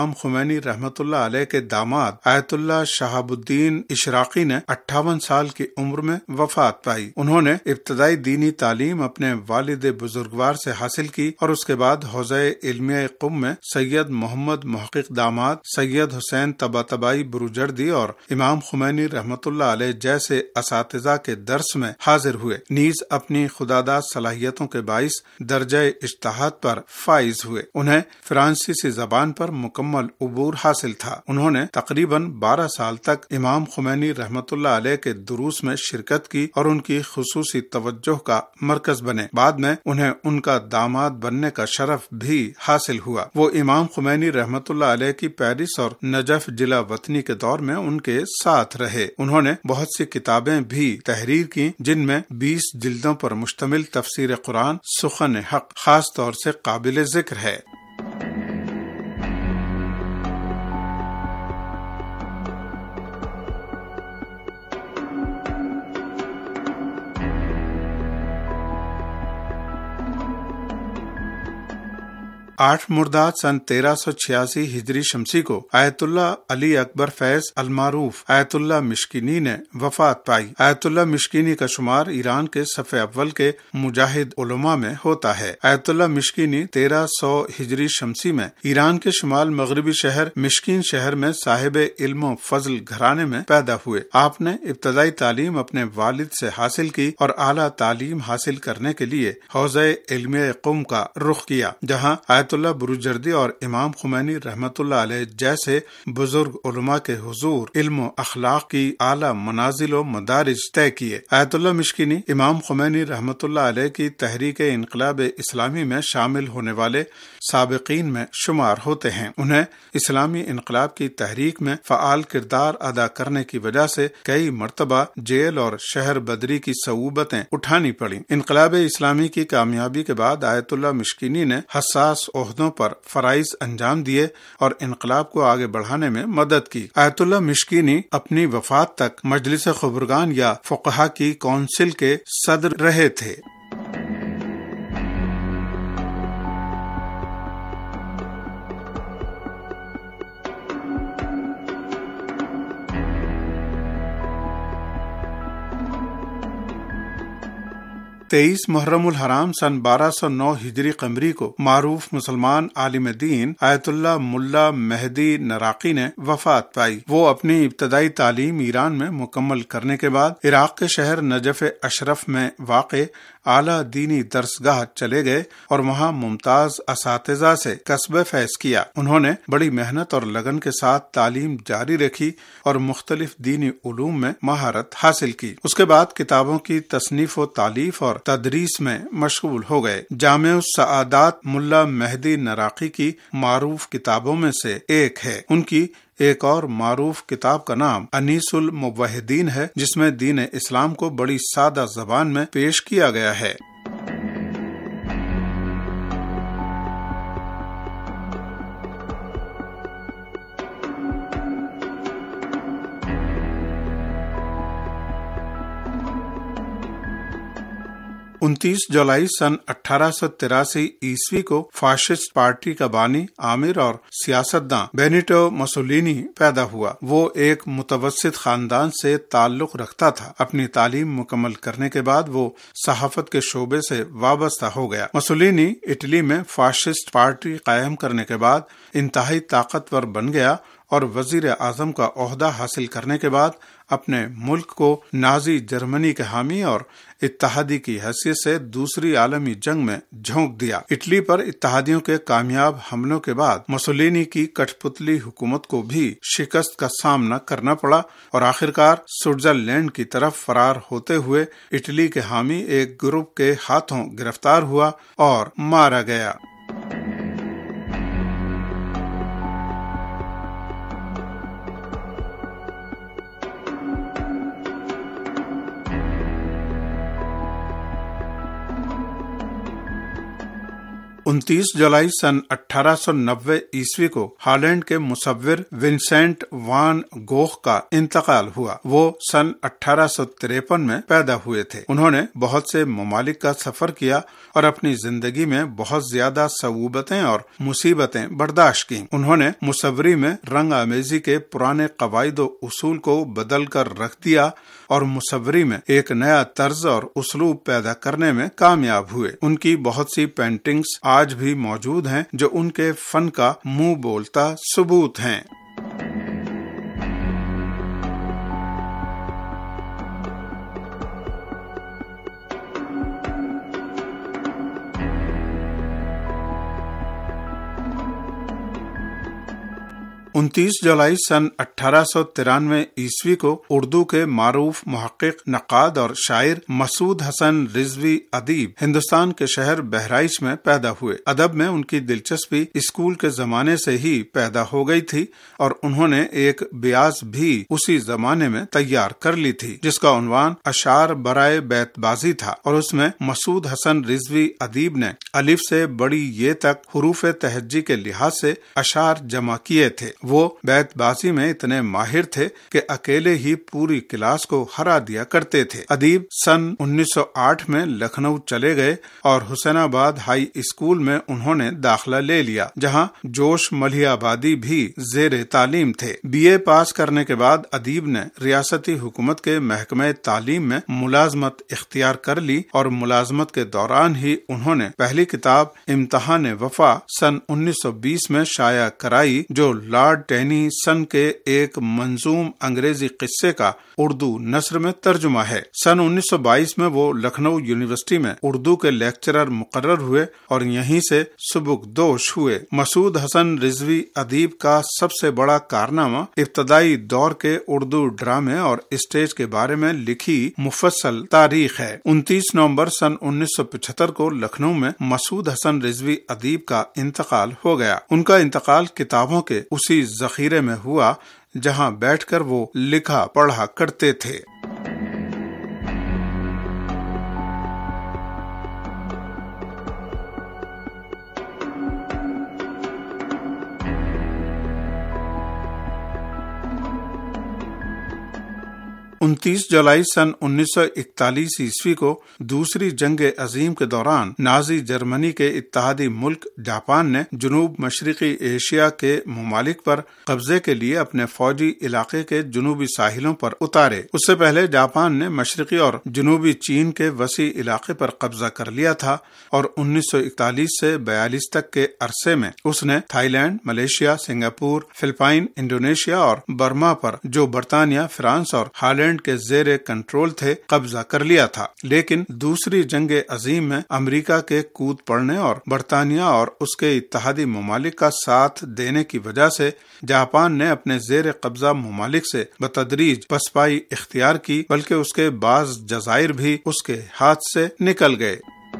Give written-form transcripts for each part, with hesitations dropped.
امام خمینی رحمت اللہ علیہ کے داماد آیت اللہ شہاب الدین اشراقی نے 58 سال کی عمر میں وفات پائی۔ انہوں نے ابتدائی دینی تعلیم اپنے والد بزرگوار سے حاصل کی اور اس کے بعد حوزہ علمیہ قم میں سید محمد محقق داماد، سید حسین طباطبائی بروجردی اور امام خمینی رحمت اللہ علیہ جیسے اساتذہ کے درس میں حاضر ہوئے، نیز اپنی خداداد صلاحیتوں کے باعث درجہ اجتہاد پر فائز ہوئے۔ انہیں فرانسیسی زبان پر مکمل عبور حاصل تھا۔ انہوں نے تقریباً 12 سال تک امام خمینی رحمت اللہ علیہ کے دروس میں شرکت کی اور ان کی خصوصی توجہ کا مرکز بنے۔ بعد میں انہیں ان کا داماد بننے کا شرف بھی حاصل ہوا۔ وہ امام خمینی رحمت اللہ علیہ کی پیرس اور نجف جلا وطنی کے دور میں ان کے ساتھ رہے۔ انہوں نے بہت سی کتابیں بھی تحریر کی، جن میں 20 جلدوں پر مشتمل تفسیر قرآن سخن حق خاص طور سے قابل ذکر ہے۔ آٹھ مرداد سن 1386 ہجری شمسی کو آیت اللہ علی اکبر فیض المعروف آیت اللہ مشکینی نے وفات پائی۔ آیت اللہ مشکینی کا شمار ایران کے صف اول کے مجاہد علماء میں ہوتا ہے۔ آیت اللہ مشکینی 1300 ہجری شمسی میں ایران کے شمال مغربی شہر مشکین شہر میں صاحب علم و فضل گھرانے میں پیدا ہوئے۔ آپ نے ابتدائی تعلیم اپنے والد سے حاصل کی اور اعلیٰ تعلیم حاصل کرنے کے لیے حوزہ علمیہ قم کا رخ کیا، جہاں آیت اللہ بروجردی اور امام خمینی رحمت اللہ علیہ جیسے بزرگ علماء کے حضور علم و اخلاق کی اعلیٰ منازل و مدارج طے کیے۔ آیت اللہ مشکینی امام خمینی رحمت اللہ علیہ کی تحریک انقلاب اسلامی میں شامل ہونے والے سابقین میں شمار ہوتے ہیں۔ انہیں اسلامی انقلاب کی تحریک میں فعال کردار ادا کرنے کی وجہ سے کئی مرتبہ جیل اور شہر بدری کی صعوبتیں اٹھانی پڑیں۔ انقلاب اسلامی کی کامیابی کے بعد آیت اللہ مشکینی نے حساس عہدوں پر فرائض انجام دیے اور انقلاب کو آگے بڑھانے میں مدد کی۔ آیت اللہ مشکینی اپنی وفات تک مجلس خبرگان یا فقہا کی کونسل کے صدر رہے تھے۔ تیئیس محرم الحرام سن 1209 ہجری قمری کو معروف مسلمان عالم دین آیت اللہ ملا مہدی نراقی نے وفات پائی۔ وہ اپنی ابتدائی تعلیم ایران میں مکمل کرنے کے بعد عراق کے شہر نجف اشرف میں واقع اعلیٰ دینی درسگاہ چلے گئے اور وہاں ممتاز اساتذہ سے کسب فیض کیا۔ انہوں نے بڑی محنت اور لگن کے ساتھ تعلیم جاری رکھی اور مختلف دینی علوم میں مہارت حاصل کی۔ اس کے بعد کتابوں کی تصنیف و تالیف اور تدریس میں مشغول ہو گئے۔ جامع السعادات ملا مہدی نراقی کی معروف کتابوں میں سے ایک ہے۔ ان کی ایک اور معروف کتاب کا نام انیس الموحدین ہے، جس میں دین اسلام کو بڑی سادہ زبان میں پیش کیا گیا ہے۔ 29 جولائی سن 1883 عیسوی کو فاشسٹ پارٹی کا بانی، عامر اور سیاستداں بینیٹو مسولینی پیدا ہوا۔ وہ ایک متوسط خاندان سے تعلق رکھتا تھا۔ اپنی تعلیم مکمل کرنے کے بعد وہ صحافت کے شعبے سے وابستہ ہو گیا۔ مسولینی اٹلی میں فاشسٹ پارٹی قائم کرنے کے بعد انتہائی طاقتور بن گیا اور وزیر اعظم کا عہدہ حاصل کرنے کے بعد اپنے ملک کو نازی جرمنی کے حامی اور اتحادی کی حیثیت سے دوسری عالمی جنگ میں جھونک دیا۔ اٹلی پر اتحادیوں کے کامیاب حملوں کے بعد مسولینی کی کٹھ پتلی حکومت کو بھی شکست کا سامنا کرنا پڑا اور آخرکار سوئٹزرلینڈ کی طرف فرار ہوتے ہوئے اٹلی کے حامی ایک گروپ کے ہاتھوں گرفتار ہوا اور مارا گیا۔ 29 जुलाई सन 1890 ईस्वी को हॉलैंड के मुसव्विर विंसेंट वान गोख का इंतकाल हुआ। वो सन 1853 में पैदा हुए थे। उन्होंने बहुत से ममालिक का सफर किया और अपनी जिंदगी में बहुत ज्यादा सऊबतें और मुसीबतें बर्दाश्त की। उन्होंने मुसव्वरी में रंग आमेजी के पुराने कवायद व उसूल को बदल कर रख दिया और मुसव्वरी में एक नया तर्ज और उसलूब पैदा करने में कामयाब हुए। उनकी बहुत सी पेंटिंग्स आज भी मौजूद हैं जो उनके फन का मुंह बोलता सबूत हैं। उनतीस जुलाई सन 1893 ईस्वी को उर्दू के मारूफ मुहक्किक, नक़ाद और शायर मसूद हसन रिजवी अदीब हिंदुस्तान के शहर बहराइच में पैदा हुए। अदब में उनकी दिलचस्पी स्कूल के जमाने से ही पैदा हो गई थी और उन्होंने एक ब्याज भी उसी जमाने में तैयार कर ली थी जिसका उन्वान अशार बराए बैतबाजी था और उसमें मसूद हसन रिजवी अदीब ने अलिफ से बड़ी ये तक हुरूफ तहज्जी के लिहाज से अशार जमा किए थे। वो बैतबाजी में इतने माहिर थे कि अकेले ही पूरी क्लास को हरा दिया करते थे। अदीब सन 1908 में लखनऊ चले गए और हुसैनाबाद हाई स्कूल में उन्होंने दाखिला ले लिया, जहां जोश मलिहाबादी भी जेर तालीम थे। बीए पास करने के बाद अदीब ने रियासती हुकूमत के महकमे तालीम में मुलाजमत इख्तियार कर ली और मुलाजमत के दौरान ही उन्होंने पहली किताब इम्तिहान वफा सन 1920 में शाया कराई, जो लॉर्ड टेनीसन के एक मंजूम अंग्रेजी किस्से का उर्दू नस्र में तर्जुमा है। सन 1922 में वो लखनऊ यूनिवर्सिटी में उर्दू के लेक्चरर मुकर्रर हुए और यहीं से सुबुकदोश हुए। मसूद हसन रिजवी अदीब का सबसे बड़ा कारनामा इब्तदाई दौर के उर्दू ड्रामे और स्टेज के बारे में लिखी मुफस्सल तारीख है। 29 नवंबर सन 1975 को लखनऊ में मसूद हसन रिजवी अदीब का इंतकाल हो गया। उनका इंतकाल किताबों के उसी जखीरे में हुआ जहां बैठकर वो लिखा पढ़ा करते थे। उनतीस जुलाई सन 1941 ईस्वी को दूसरी जंग अजीम के दौरान नाजी जर्मनी के इत्तेहादी मुल्क जापान ने जुनूब मशरिकी एशिया के ममालिक पर कब्जे के लिए अपने फौजी इलाके के जुनूबी साहिलों पर उतारे। उससे पहले जापान ने मशरिकी और जुनूबी चीन के वसी इलाके पर कब्जा कर लिया था और 1941 से 42 तक के अरसे में उसने Thailand, Malaysia, Singapore, Philippine, Indonesia और बर्मा पर, जो बर्तानिया, फ्रांस और हॉलैंड के जेरे कंट्रोल थे, कब्जा कर लिया था। लेकिन दूसरी जंग अजीम में अमेरिका के कूद पड़ने और बर्तानिया और उसके इत्तेहादी ममालिक का साथ देने की वजह से जापान ने अपने जेर कब्जा ममालिक से बतदरीज पसपाई इख्तियार की, बल्कि उसके बाज जजायर भी उसके हाथ से निकल गए।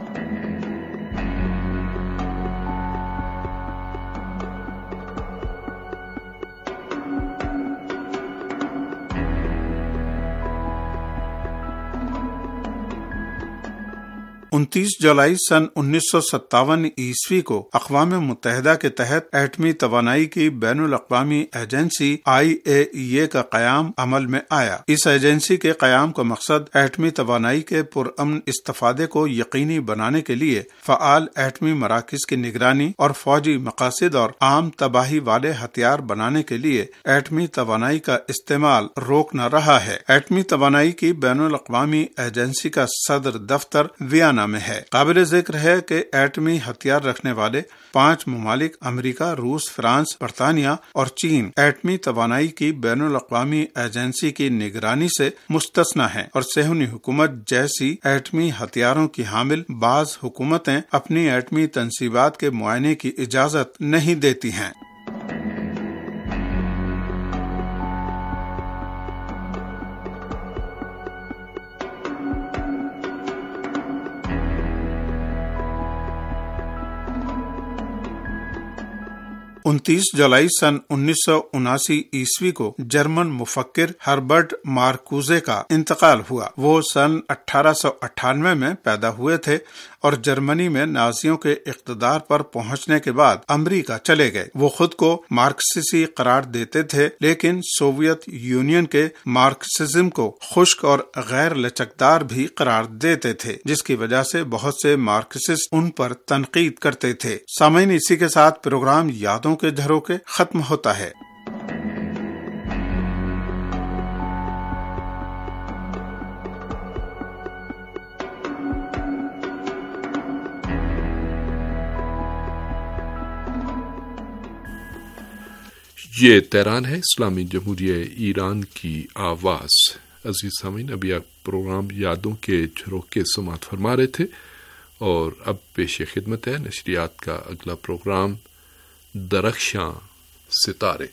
उनतीस जुलाई सन 1957 ईस्वी को अक़वाम मुत्तहिदा के तहत एटमी तवानाई की बैनुल अक़वामी एजेंसी IAEA का क़याम अमल में आया। इस एजेंसी के क़याम का मकसद एटमी तवानाई के पुरअमन इस्तिफ़ादे को यकीनी बनाने के लिए फ़आल एटमी मराकिज़ की निगरानी और फौजी मकासद और आम तबाही वाले हथियार बनाने के लिए एटमी तवानाई का इस्तेमाल रोकना रहा है। एटमी तवानाई की बैनुल अक़वामी एजेंसी का सदर दफ्तर वियना में है। काबिल जिक्र है कि एटमी हथियार रखने वाले 5 ममालिक अमेरिका, रूस, फ्रांस, बर्तानिया और चीन एटमी तवानाई की बैनुल अक़वामी एजेंसी की निगरानी से मुस्तस्ना है और सेहूनी हुकूमत जैसी एटमी हथियारों की हामिल बाज हुकूमतें अपनी एटमी तंसीबात के मुआयने की इजाजत नहीं देती हैं। 29 जुलाई सन 1979 को जर्मन मुफक्किर हर्बर्ट मार्कूजे का इंतकाल हुआ। वो सन 1898 में पैदा हुए थे और जर्मनी में नाजियों के इक़्तिदार पर पहुंचने के बाद अमेरिका चले गए। वो खुद को मार्क्सिसी करार देते थे, लेकिन सोवियत यूनियन के मार्क्सिज्म को खुश्क और गैर लचकदार भी करार देते थे, जिसकी वजह से बहुत से मार्क्सिस्ट उन पर तनकीद करते थे। सामईन, इसी के साथ प्रोग्राम यादों के झरोखे खत्म होता है। ये तेहरान है, इस्लामी जमहूरिया ईरान की आवाज़। अजीज सामीन, अभी आप प्रोग्राम यादों के झरोखे समाअत फरमा रहे थे और अब पेश खिदमत है नशरियात का अगला प्रोग्राम दरख्शां सितारे।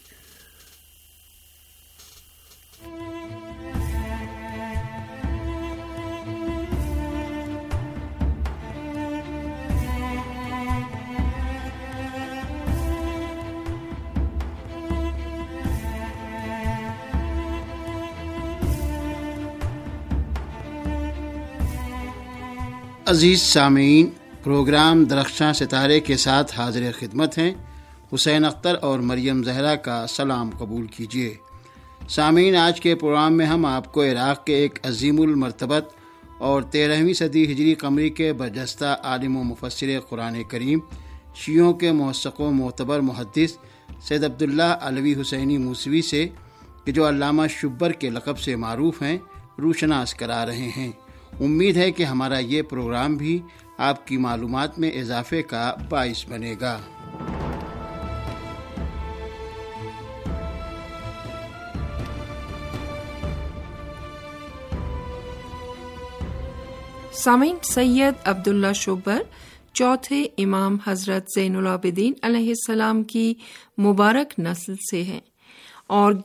अजीज़ सामीन, प्रोग्राम दरख्शां सितारे के साथ हाजिर खिदमत हैं। हुसैन अख्तर और मरियम जहरा का सलाम कबूल कीजिए। सामीन, आज के प्रोग्राम में हम आपको इराक़ के एक अज़ीमुल मर्तबत और 13वीं सदी हिजरी कमरी के बरजस्ता आलिम व मुफस्सिर कुरान करीम, शियों के मौसक़ व मोतबर मुहद्दिस सैयद अब्दुल्लाह अलवी हुसैनी मूसवी से, कि जो अल्लामा शुब्बर के लक़ब से मारूफ़ हैं, रूशनास करा रहे हैं। उम्मीद है कि हमारा ये प्रोग्राम भी आपकी मालूमात में इजाफे का बाइस बनेगा। सामीन, सैयद अब्दुल्ला शुब्बर चौथे इमाम हजरत ज़ैनुल आबिदीन अलैहिस्सलाम की मुबारक नस्ल से हैं और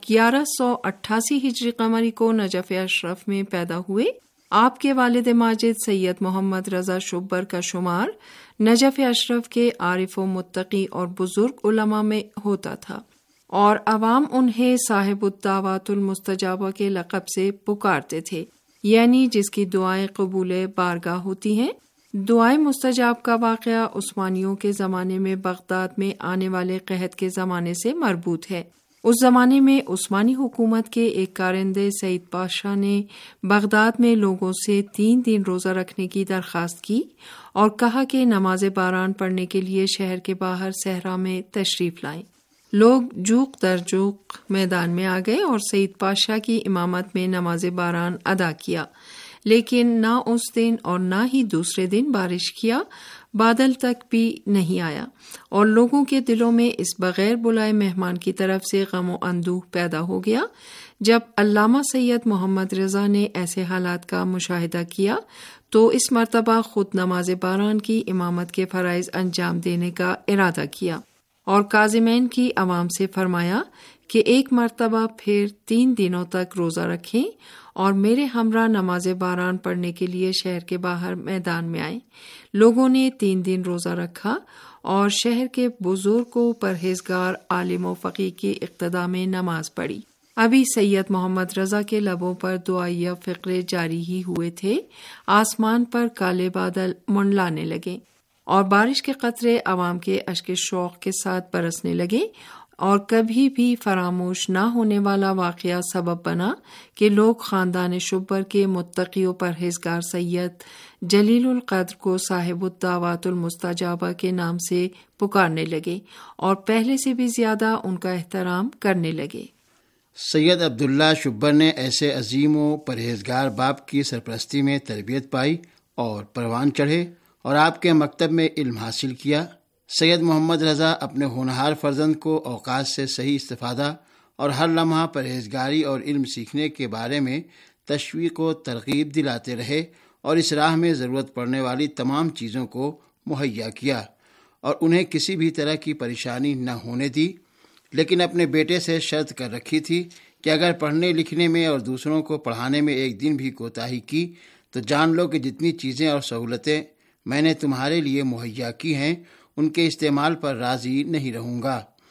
1188 हिजरी कमरी को नजफ़ अशरफ में पैदा हुए। आपके वालिद माजिद सैयद मोहम्मद रज़ा शुब्बर का शुमार नजफ़ अशरफ के आरिफ व मुत्तकी और बुजुर्ग उलमा में होता था और अवाम उन्हें साहिबुद्दावातुल मुस्तजाबा के लक़ब से पुकारते थे, यानी जिसकी दुआएं कबूल बारगाह होती हैं। दुआएं मुस्तजाब का वाक़या उस्मानियों के ज़माने में बगदाद में आने वाले कहत के ज़माने से मरबूत है। उस ज़माने में उस्मानी हुकूमत के एक कारिंदे सईद पाशा ने बगदाद में लोगों से 3 दिन रोज़ा रखने की दरख्वास्त की और कहा कि नमाज बारान पढ़ने के लिए शहर के बाहर सहरा में तशरीफ़ लाएं। लोग जूक दर जूक मैदान में आ गए और सईद पाशा की इमामत में नमाज बारान अदा किया, लेकिन ना उस दिन और ना ही दूसरे दिन बारिश किया, बादल तक भी नहीं आया और लोगों के दिलों में इस बगैर बुलाए मेहमान की तरफ से गम और अंदूह पैदा हो गया। जब अल्लामा सैयद मोहम्मद रज़ा ने ऐसे हालात का मुशाहिदा किया तो इस मर्तबा खुद नमाज बारान की इमामत के फ़राइज़ अंजाम देने का इरादा किया और काज़िमैन की आवाम से फरमाया कि एक मर्तबा फिर 3 दिनों तक रोज़ा रखें और मेरे हमरा नमाज बारान पढ़ने के लिए शहर के बाहर मैदान में आए। लोगों ने 3 दिन रोज़ा रखा और शहर के बुजुर्ग को परहेजगार आलिम व फ़क़ीह की इक़्तिदा में नमाज पढ़ी। अभी सैयद मोहम्मद रज़ा के लबों पर दुआइया फ़िक्रे जारी ही हुए थे, आसमान पर काले बादल मंडलाने लगे और बारिश के कतरे आवाम के अश्क शौक़ के साथ बरसने लगे और कभी भी फरामोश न होने वाला वाक़या सबब बना कि लोग ख़ानदान शुब्बर के मुत्तकी व परहेज़गार सैयद जलीलुल क़द्र को साहिबुद्दावातुल मुस्तजाबा के नाम से पुकारने लगे और पहले से भी ज़्यादा उनका एहतराम करने लगे। सैयद अब्दुल्ला शुब्बर ने ऐसे अजीम व परहेज़गार बाप की सरपरस्ती में तरबियत पाई और परवान चढ़े और आपके मकतब में इल्म हासिल किया। सैयद मोहम्मद रज़ा अपने होनहार फर्जंद को औकात से सही इस्तिफ़ादा और हर लम्हा परहेज़गारी और इल्म सीखने के बारे में तशवीक़ व तरग़ीब दिलाते रहे और इस राह में ज़रूरत पड़ने वाली तमाम चीज़ों को मुहैया किया और उन्हें किसी भी तरह की परेशानी न होने दी। लेकिन अपने बेटे से शर्त कर रखी थी कि अगर पढ़ने लिखने में और दूसरों को पढ़ाने में एक दिन भी कोताही की तो जान लो कि जितनी चीज़ें और सहूलतें मैंने तुम्हारे लिए मुहैया की हैं उनके इस्तेमाल पर राज़ी नहीं रहूँगा।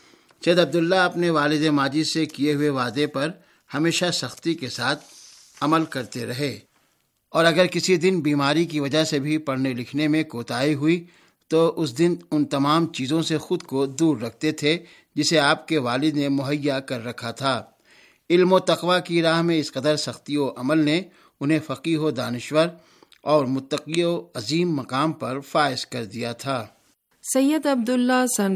سید عبداللہ اپنے والد ماجد سے کیے ہوئے وعدے پر ہمیشہ سختی کے ساتھ عمل کرتے رہے، اور اگر کسی دن بیماری کی وجہ سے بھی پڑھنے لکھنے میں کوتاہی ہوئی تو اس دن ان تمام چیزوں سے خود کو دور رکھتے تھے جسے آپ کے والد نے مہیا کر رکھا تھا۔ علم و تقوی کی راہ میں اس قدر سختی و عمل نے انہیں فقیہ و دانشور اور متقی و عظیم مقام پر فائز کر دیا تھا۔ سید عبداللہ سن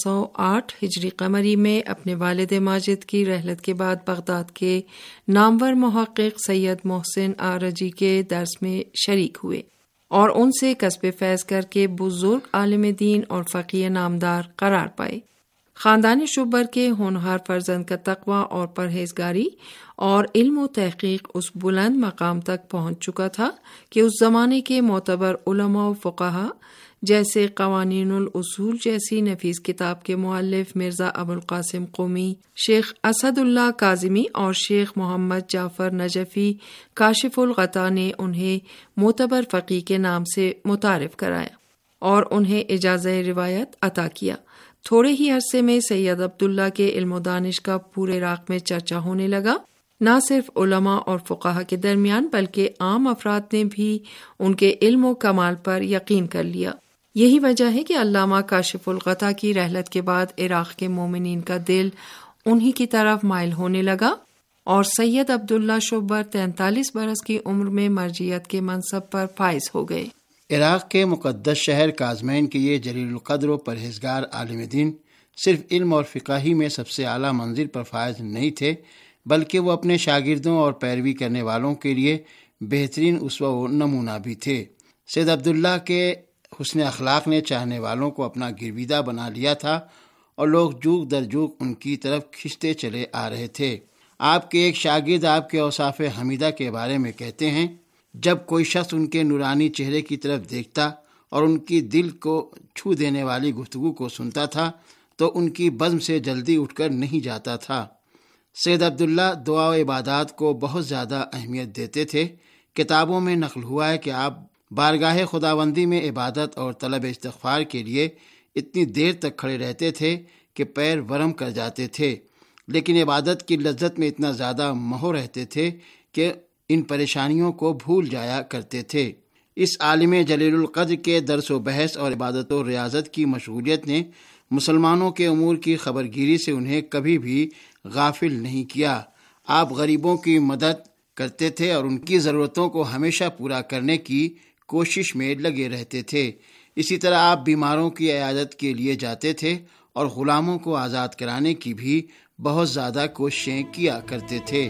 1208 ہجری قمری میں اپنے والد ماجد کی رحلت کے بعد بغداد کے نامور محقق سید محسن آرجی کے درس میں شریک ہوئے اور ان سے کسب فیض کر کے بزرگ عالم دین اور فقیہ نامدار قرار پائے۔ خاندان شبر کے ہونہار فرزند کا تقوی اور پرہیزگاری اور علم و تحقیق اس بلند مقام تک پہنچ چکا تھا کہ اس زمانے کے معتبر علماء و فقہا جیسے قوانین الاصول جیسی نفیس کتاب کے مؤلف مرزا ابو القاسم قمی، شیخ اسد اللہ کاظمی اور شیخ محمد جعفر نجفی کاشف الغطا نے انہیں معتبر فقیہ کے نام سے متعارف کرایا اور انہیں اجازہ روایت عطا کیا۔ تھوڑے ہی عرصے میں سید عبداللہ کے علم و دانش کا پورے عراق میں چرچا ہونے لگا۔ نہ صرف علماء اور فقہا کے درمیان بلکہ عام افراد نے بھی ان کے علم و کمال پر یقین کر لیا۔ یہی وجہ ہے کہ علامہ کاشف الغطا کی رحلت کے بعد عراق کے مومنین کا دل انہی کی طرف مائل ہونے لگا اور سید عبداللہ شبر 43 برس کی عمر میں مرجعیت کے منصب پر فائز ہو گئے۔ عراق کے مقدس شہر کاظمین کے یہ جلیل القدر و پرہیزگار عالم دین صرف علم اور فقہ ہی میں سب سے اعلیٰ منزل پر فائز نہیں تھے، بلکہ وہ اپنے شاگردوں اور پیروی کرنے والوں کے لیے بہترین اسوہ و نمونہ بھی تھے۔ سید عبداللہ کے حسن اخلاق نے چاہنے والوں کو اپنا گرویدہ بنا لیا تھا اور لوگ جوگ در جوگ ان کی طرف کھنچتے چلے آ رہے تھے۔ آپ کے ایک شاگرد آپ کے اوصاف حمیدہ کے بارے میں کہتے ہیں، جب کوئی شخص ان کے نورانی چہرے کی طرف دیکھتا اور ان کی دل کو چھو دینے والی گفتگو کو سنتا تھا تو ان کی بزم سے جلدی اٹھ کر نہیں جاتا تھا۔ سید عبداللہ دعا و عبادات کو بہت زیادہ اہمیت دیتے تھے۔ کتابوں میں نقل ہوا ہے کہ آپ بارگاہ خداوندی میں عبادت اور طلب استغفار کے لیے اتنی دیر تک کھڑے رہتے تھے کہ پیر ورم کر جاتے تھے، لیکن عبادت کی لذت میں اتنا زیادہ مہو رہتے تھے کہ ان پریشانیوں کو بھول جایا کرتے تھے۔ اس عالم جلیل القدر کے درس و بحث اور عبادت و ریاضت کی مشغولیت نے مسلمانوں کے امور کی خبرگیری سے انہیں کبھی بھی غافل نہیں کیا۔ آپ غریبوں کی مدد کرتے تھے اور ان کی ضرورتوں کو ہمیشہ پورا کرنے کی کوشش میں لگے رہتے تھے۔ اسی طرح آپ بیماروں کی عیادت کے لیے جاتے تھے اور غلاموں کو آزاد کرانے کی بھی بہت زیادہ کوششیں کیا کرتے تھے۔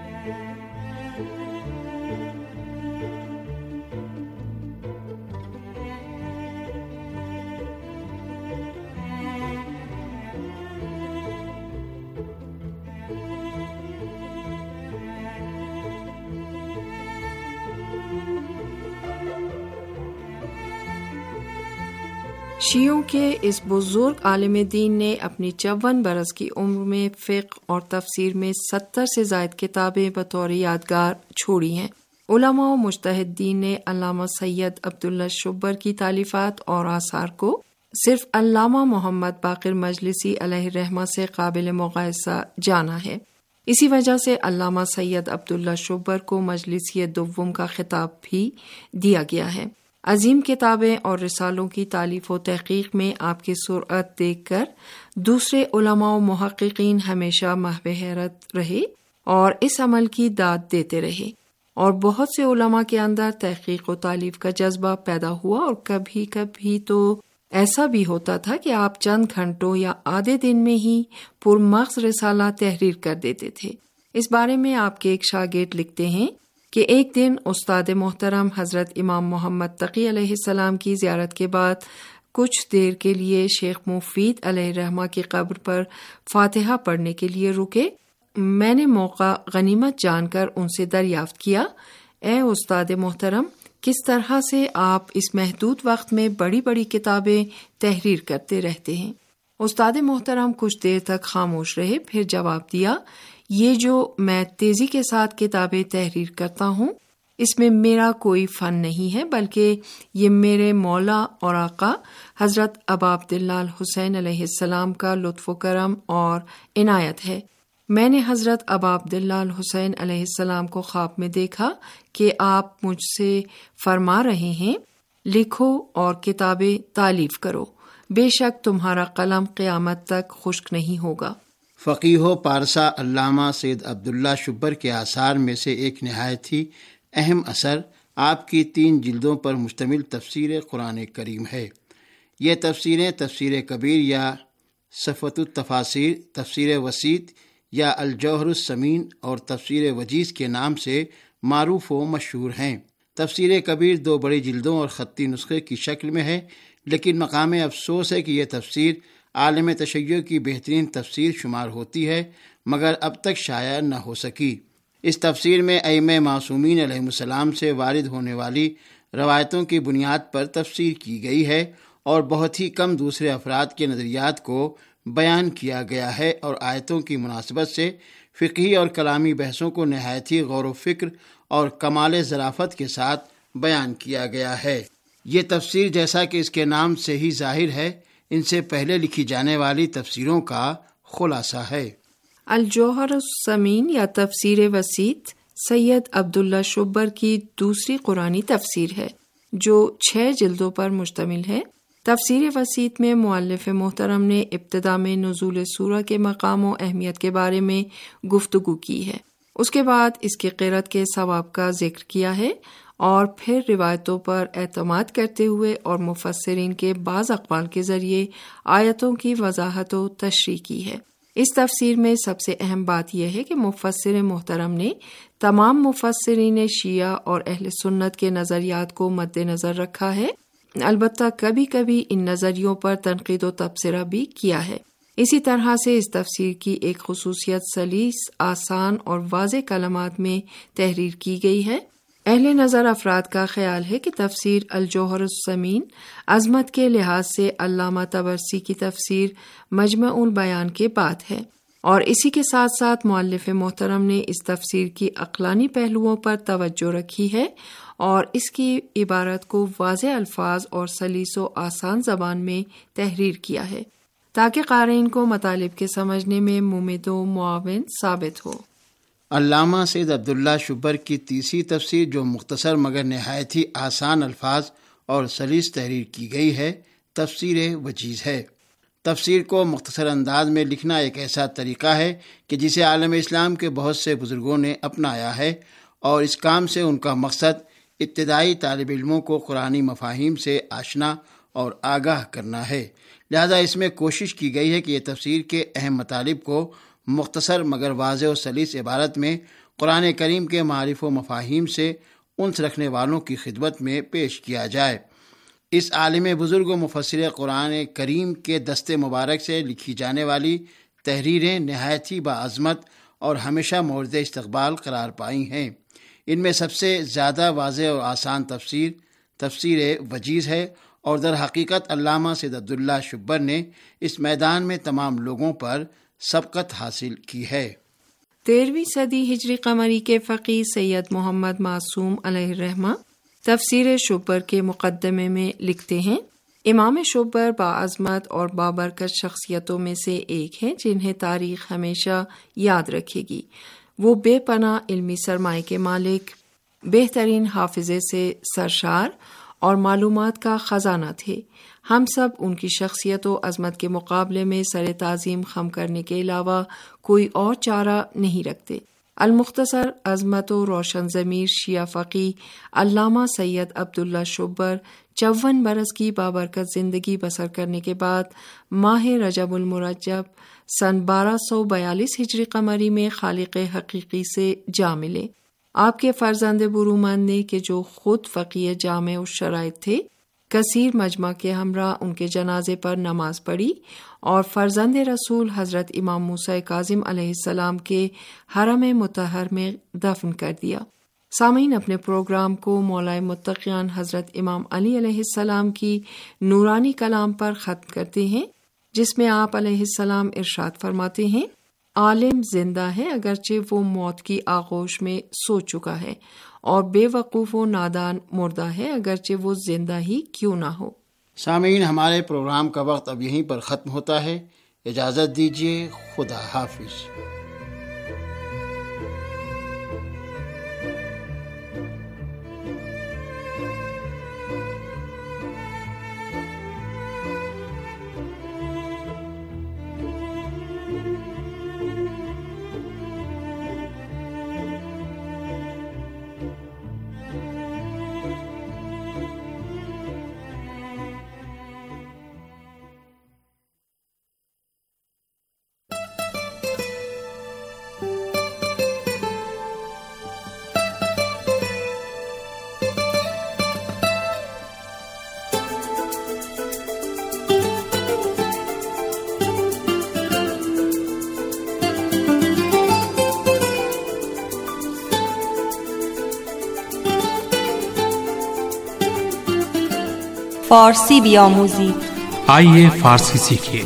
شیعوں کے اس بزرگ عالم دین نے اپنی 54 برس کی عمر میں فقہ اور تفسیر میں 70 سے زائد کتابیں بطور یادگار چھوڑی ہیں۔ علماء و مجتہدین نے علامہ سید عبداللہ شبر کی تالیفات اور آثار کو صرف علامہ محمد باقر مجلسی علیہ رحمہ سے قابل مقایسہ جانا ہے۔ اسی وجہ سے علامہ سید عبداللہ شبر کو مجلسی دوم کا خطاب بھی دیا گیا ہے۔ عظیم کتابیں اور رسالوں کی تالیف و تحقیق میں آپ کی سرعت دیکھ کر دوسرے علماء و محققین ہمیشہ محو حیرت رہے اور اس عمل کی داد دیتے رہے، اور بہت سے علماء کے اندر تحقیق و تالیف کا جذبہ پیدا ہوا، اور کبھی کبھی تو ایسا بھی ہوتا تھا کہ آپ چند گھنٹوں یا آدھے دن میں ہی پرمغز رسالہ تحریر کر دیتے تھے۔ اس بارے میں آپ کے ایک شاگرد لکھتے ہیں کہ ایک دن استاد محترم حضرت امام محمد تقی علیہ السلام کی زیارت کے بعد کچھ دیر کے لیے شیخ مفید علیہ رحمہ کی قبر پر فاتحہ پڑھنے کے لیے رکے۔ میں نے موقع غنیمت جان کر ان سے دریافت کیا، اے استاد محترم، کس طرح سے آپ اس محدود وقت میں بڑی بڑی کتابیں تحریر کرتے رہتے ہیں؟ استاد محترم کچھ دیر تک خاموش رہے، پھر جواب دیا، یہ جو میں تیزی کے ساتھ کتابیں تحریر کرتا ہوں، اس میں میرا کوئی فن نہیں ہے، بلکہ یہ میرے مولا اور آقا حضرت ابا عبداللہ الحسین علیہ السلام کا لطف و کرم اور عنایت ہے۔ میں نے حضرت ابا عبداللہ الحسین علیہ السلام کو خواب میں دیکھا کہ آپ مجھ سے فرما رہے ہیں، لکھو اور کتابیں تالیف کرو، بے شک تمہارا قلم قیامت تک خشک نہیں ہوگا۔ فقیہ و پارسا علامہ سید عبداللہ شبر کے آثار میں سے ایک نہایت ہی اہم اثر آپ کی 3 جلدوں پر مشتمل تفسیر قرآن کریم ہے۔ یہ تفسیریں تفسیر کبیر یا صفوۃ التفاسیر، تفسیر وسیط یا الجوہر الثمین اور تفسیر وجیز کے نام سے معروف و مشہور ہیں۔ تفسیر کبیر 2 بڑی جلدوں اور خطی نسخے کی شکل میں ہے، لیکن مقام افسوس ہے کہ یہ تفسیر عالم تشیع کی بہترین تفسیر شمار ہوتی ہے، مگر اب تک شائع نہ ہو سکی۔ اس تفسیر میں ائمہ معصومین علیہ السلام سے وارد ہونے والی روایتوں کی بنیاد پر تفسیر کی گئی ہے اور بہت ہی کم دوسرے افراد کے نظریات کو بیان کیا گیا ہے، اور آیتوں کی مناسبت سے فقہی اور کلامی بحثوں کو نہایت ہی غور و فکر اور کمال ظرافت کے ساتھ بیان کیا گیا ہے۔ یہ تفسیر، جیسا کہ اس کے نام سے ہی ظاہر ہے، ان سے پہلے لکھی جانے والی تفسیروں کا خلاصہ ہے۔ الجوہر الثمین یا تفسیر وسیط سید عبداللہ شبر کی دوسری قرآنی تفسیر ہے، جو 6 جلدوں پر مشتمل ہے۔ تفسیر وسیط میں مؤلف محترم نے ابتدا میں نزول سورہ کے مقام و اہمیت کے بارے میں گفتگو کی ہے، اس کے بعد اس کی قرأت کے ثواب کا ذکر کیا ہے، اور پھر روایتوں پر اعتماد کرتے ہوئے اور مفسرین کے بعض اقوال کے ذریعے آیتوں کی وضاحت و تشریح کی ہے۔ اس تفسیر میں سب سے اہم بات یہ ہے کہ مفسر محترم نے تمام مفسرین شیعہ اور اہل سنت کے نظریات کو مد نظر رکھا ہے، البتہ کبھی کبھی ان نظریوں پر تنقید و تبصرہ بھی کیا ہے۔ اسی طرح سے اس تفسیر کی ایک خصوصیت سلیس، آسان اور واضح کلمات میں تحریر کی گئی ہے۔ اہل نظر افراد کا خیال ہے کہ تفسیر الجوہر الثمین عظمت کے لحاظ سے علامہ طبرسی کی تفسیر مجمع البیان کے بعد ہے، اور اسی کے ساتھ ساتھ مؤلف محترم نے اس تفسیر کی عقلانی پہلوؤں پر توجہ رکھی ہے اور اس کی عبارت کو واضح الفاظ اور سلیس و آسان زبان میں تحریر کیا ہے، تاکہ قارئین کو مطالب کے سمجھنے میں ممد و معاون ثابت ہو۔ علامہ سید عبداللہ شبر کی تیسری تفسیر، جو مختصر مگر نہایت ہی آسان الفاظ اور سلیس تحریر کی گئی ہے، تفسیر وجیز ہے۔ تفسیر کو مختصر انداز میں لکھنا ایک ایسا طریقہ ہے کہ جسے عالم اسلام کے بہت سے بزرگوں نے اپنایا ہے، اور اس کام سے ان کا مقصد ابتدائی طالب علموں کو قرآنی مفاہیم سے آشنا اور آگاہ کرنا ہے۔ لہذا اس میں کوشش کی گئی ہے کہ یہ تفسیر کے اہم مطالب کو مختصر مگر واضح و سلیس عبارت میں قرآن کریم کے معارف و مفاہیم سے انس رکھنے والوں کی خدمت میں پیش کیا جائے۔ اس عالم بزرگ و مفسر قرآن کریم کے دست مبارک سے لکھی جانے والی تحریریں نہایت ہی باعظمت اور ہمیشہ مورد استقبال قرار پائی ہیں۔ ان میں سب سے زیادہ واضح اور آسان تفسیر وجیز ہے، اور در حقیقت علامہ سید عبداللہ شبر نے اس میدان میں تمام لوگوں پر سبقت حاصل کی ہے۔ 13ویں صدی ہجری قمری کے فقیہ سید محمد معصوم علیہ الرحمہ تفسیر شبر کے مقدمے میں لکھتے ہیں، امام شبر باعظمت اور بابرکت شخصیتوں میں سے ایک ہیں جنہیں تاریخ ہمیشہ یاد رکھے گی۔ وہ بے پناہ علمی سرمایہ کے مالک، بہترین حافظے سے سرشار اور معلومات کا خزانہ تھے۔ ہم سب ان کی شخصیت و عظمت کے مقابلے میں سر تعظیم خم کرنے کے علاوہ کوئی اور چارہ نہیں رکھتے۔ المختصر عظمت و روشن ضمیر شیعہ فقیہ علامہ سید عبداللہ شبر 54 برس کی بابرکت زندگی بسر کرنے کے بعد ماہ رجب المرجب سن 1242 ہجری قمری میں خالق حقیقی سے جا ملے۔ آپ کے فرزند برومند نے کہ جو خود فقیہ جامع الشرائط تھے، کثیر مجمع کے ہمراہ ان کے جنازے پر نماز پڑھی اور فرزند رسول حضرت امام موسیٰ کاظم علیہ السلام کے حرم مطہر میں دفن کر دیا۔ سامعین، اپنے پروگرام کو مولا متقیان حضرت امام علی علیہ السلام کی نورانی کلام پر ختم کرتے ہیں، جس میں آپ علیہ السلام ارشاد فرماتے ہیں، عالم زندہ ہے اگرچہ وہ موت کی آغوش میں سو چکا ہے، اور بے وقوف و نادان مردہ ہے اگرچہ وہ زندہ ہی کیوں نہ ہو۔ سامعین، ہمارے پروگرام کا وقت اب یہیں پر ختم ہوتا ہے۔ اجازت دیجیے، خدا حافظ۔ فارسی بیاموزید، آئیے فارسی سیکھیے۔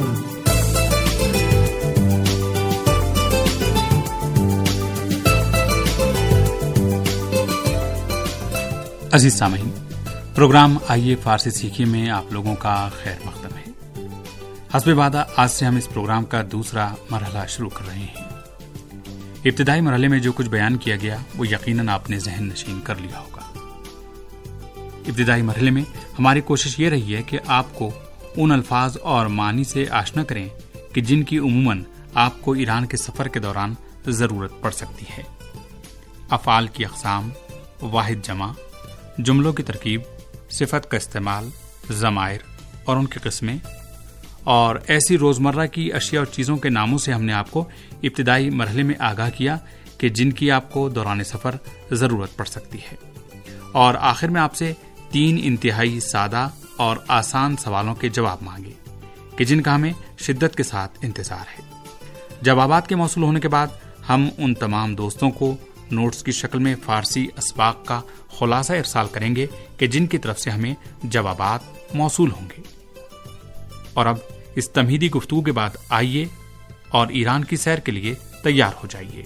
عزیز سامعین، پروگرام آئیے فارسی سیکھیے میں آپ لوگوں کا خیر مقدم ہے۔ حسب وعدہ آج سے ہم اس پروگرام کا دوسرا مرحلہ شروع کر رہے ہیں۔ ابتدائی مرحلے میں جو کچھ بیان کیا گیا وہ یقیناً آپ نے ذہن نشین کر لیا ہوگا۔ ابتدائی مرحلے میں ہماری کوشش یہ رہی ہے کہ آپ کو ان الفاظ اور معنی سے آشنا کریں کہ جن کی عموماً آپ کو ایران کے سفر کے دوران ضرورت پڑ سکتی ہے۔ افعال کی اقسام، واحد جمع، جملوں کی ترکیب، صفت کا استعمال، ضمائر اور ان کی قسمیں، اور ایسی روزمرہ کی اشیاء اور چیزوں کے ناموں سے ہم نے آپ کو ابتدائی مرحلے میں آگاہ کیا کہ جن کی آپ کو دوران سفر ضرورت پڑ سکتی ہے، اور آخر میں آپ سے 3 انتہائی سادہ اور آسان سوالوں کے جواب مانگے کہ جن کا ہمیں شدت کے ساتھ انتظار ہے۔ جوابات کے موصول ہونے کے بعد ہم ان تمام دوستوں کو نوٹس کی شکل میں فارسی اسباق کا خلاصہ ارسال کریں گے کہ جن کی طرف سے ہمیں جوابات موصول ہوں گے۔ اور اب اس تمہیدی گفتگو کے بعد آئیے اور ایران کی سیر کے لیے تیار ہو جائیے۔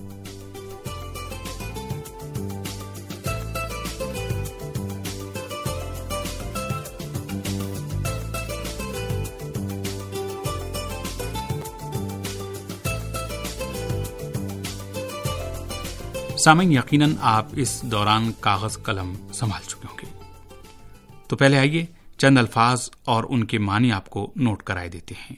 سامعین، یقیناً آپ اس دوران کاغذ قلم سنبھال چکے ہوں گے، تو پہلے آئیے چند الفاظ اور ان کے معنی آپ کو نوٹ کرائے دیتے ہیں۔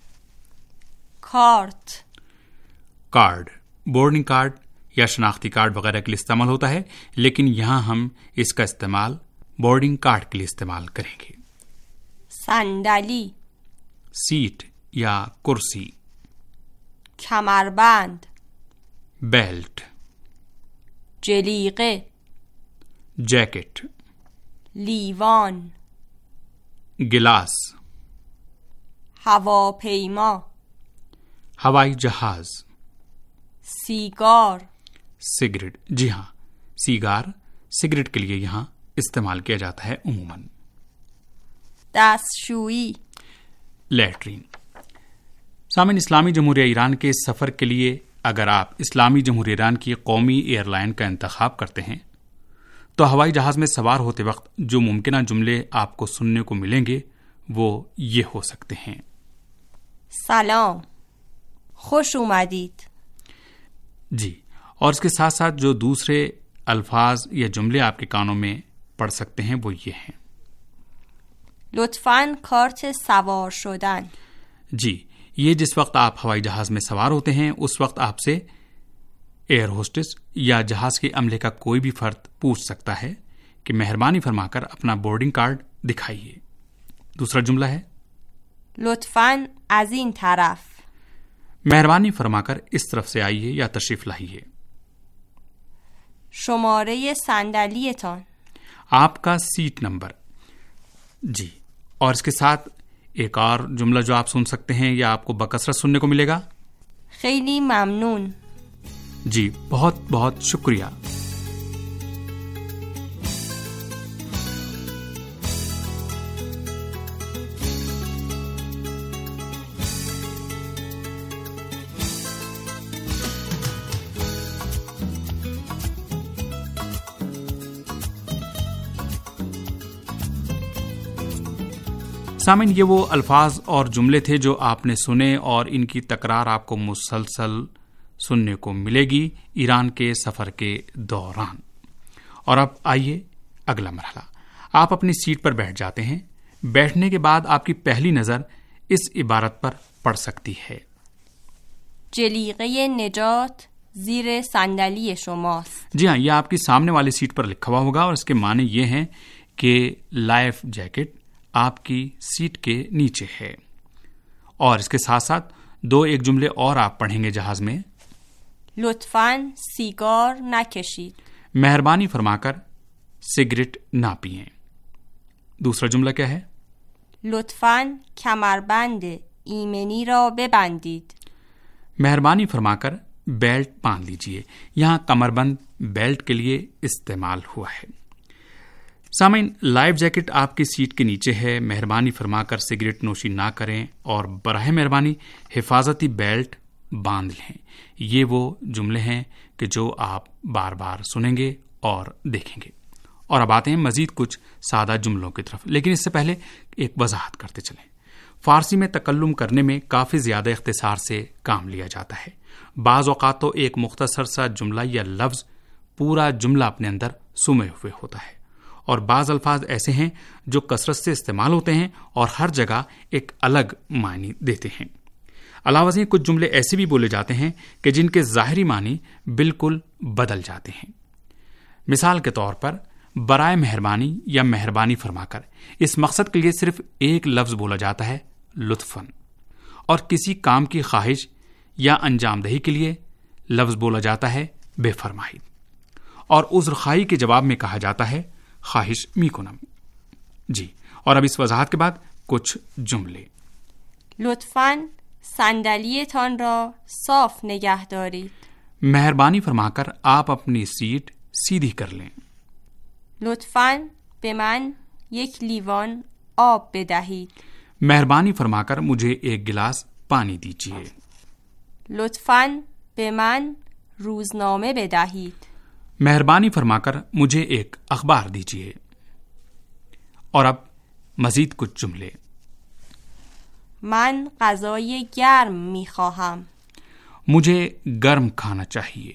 کارت، کارڈ بورڈنگ کارڈ یا شناختی کارڈ وغیرہ کے لیے استعمال ہوتا ہے، لیکن یہاں ہم اس کا استعمال بورڈنگ کارڈ کے لیے استعمال کریں گے۔ صندلی، سیٹ یا کرسی۔ کمربند، بیلٹ۔ جلیقه، جیکٹ۔ لیوان، گلاس۔ هواپیما، ہوائی جہاز۔ سیگار، سگریٹ۔ جی ہاں، سیگار سگریٹ کے لیے یہاں استعمال کیا جاتا ہے عموماً۔ دستشویی، لیٹرین۔ سامعین، اسلامی جمہوریہ ایران کے سفر کے لیے اگر آپ اسلامی جمہوریہ ایران کی قومی ایئر لائن کا انتخاب کرتے ہیں تو ہوائی جہاز میں سوار ہوتے وقت جو ممکنہ جملے آپ کو سننے کو ملیں گے وہ یہ ہو سکتے ہیں: سلام، خوش اومدید۔ جی، اور اس کے ساتھ ساتھ جو دوسرے الفاظ یا جملے آپ کے کانوں میں پڑ سکتے ہیں وہ یہ ہیں: لطفاً کارت سوار شدن۔ جی، یہ جس وقت آپ ہوائی جہاز میں سوار ہوتے ہیں اس وقت آپ سے ایئر ہوسٹس یا جہاز کے عملے کا کوئی بھی فرد پوچھ سکتا ہے کہ مہربانی فرما کر اپنا بورڈنگ کارڈ دکھائیے۔ دوسرا جملہ ہے: لطفاً از این طرف۔ مہربانی فرما کر اس طرف سے آئیے یا تشریف لائیے۔ شماره صندلیتان، آپ کا سیٹ نمبر۔ جی، اور اس کے ساتھ ایک اور جملہ جو آپ سن سکتے ہیں یا آپ کو بکثرت سننے کو ملے گا: خیلی ممنون۔ جی، بہت بہت شکریہ۔ سامعین، یہ وہ الفاظ اور جملے تھے جو آپ نے سنے اور ان کی تکرار آپ کو مسلسل سننے کو ملے گی ایران کے سفر کے دوران۔ اور اب آئیے اگلا مرحلہ، آپ اپنی سیٹ پر بیٹھ جاتے ہیں۔ بیٹھنے کے بعد آپ کی پہلی نظر اس عبارت پر پڑ سکتی ہے، جلیقه نجات زیر صندلی شماست۔ جی ہاں، یہ آپ کی سامنے والی سیٹ پر لکھا ہوا ہوگا اور اس کے معنی یہ ہیں کہ لائف جیکٹ آپ کی سیٹ کے نیچے ہے۔ اور اس کے ساتھ ساتھ ایک جملے اور آپ پڑھیں گے جہاز میں، لطفاً سیگار نکشید، مہربانی فرما کر سگریٹ نہ پئیں۔ دوسرا جملہ کیا ہے؟ لطفاً کمربند ایمنی را ببندید، مہربانی فرما کر بیلٹ باندھ لیجئے۔ یہاں کمربند بیلٹ کے لیے استعمال ہوا ہے۔ سامعین، لائف جیکٹ آپ کی سیٹ کے نیچے ہے، مہربانی فرما کر سگریٹ نوشی نہ کریں اور براہ مہربانی حفاظتی بیلٹ باندھ لیں۔ یہ وہ جملے ہیں کہ جو آپ بار بار سنیں گے اور دیکھیں گے۔ اور اب آتے ہیں مزید کچھ سادہ جملوں کی طرف، لیکن اس سے پہلے ایک وضاحت کرتے چلیں۔ فارسی میں تکلم کرنے میں کافی زیادہ اختصار سے کام لیا جاتا ہے۔ بعض اوقات تو ایک مختصر سا جملہ یا لفظ پورا جملہ اپنے اندر سمے ہوئے ہوتا ہے، اور بعض الفاظ ایسے ہیں جو کثرت سے استعمال ہوتے ہیں اور ہر جگہ ایک الگ معنی دیتے ہیں۔ علاوہ ازیں کچھ جملے ایسے بھی بولے جاتے ہیں کہ جن کے ظاہری معنی بالکل بدل جاتے ہیں۔ مثال کے طور پر برائے مہربانی یا مہربانی فرما کر، اس مقصد کے لیے صرف ایک لفظ بولا جاتا ہے، لطفاً، اور کسی کام کی خواہش یا انجام دہی کے لیے لفظ بولا جاتا ہے، بے فرمائی، اور عذرخواہی کے جواب میں کہا جاتا ہے، خواہش میکنم۔ جی، اور اب اس وضاحت کے بعد کچھ جملے۔ لطفاً صندلیتان را صاف نگه دارید، مہربانی فرما کر آپ اپنی سیٹ سیدھی کر لیں۔ لطفاً به من یک لیوان آب بدهید، مہربانی فرما کر مجھے ایک گلاس پانی دیجیے۔ لطفاً به من روزنامه بدهید، مہربانی فرما کر مجھے ایک اخبار دیجیے۔ اور اب مزید کچھ جملے۔ من غذای گرم میخواهم، مجھے گرم کھانا چاہیے۔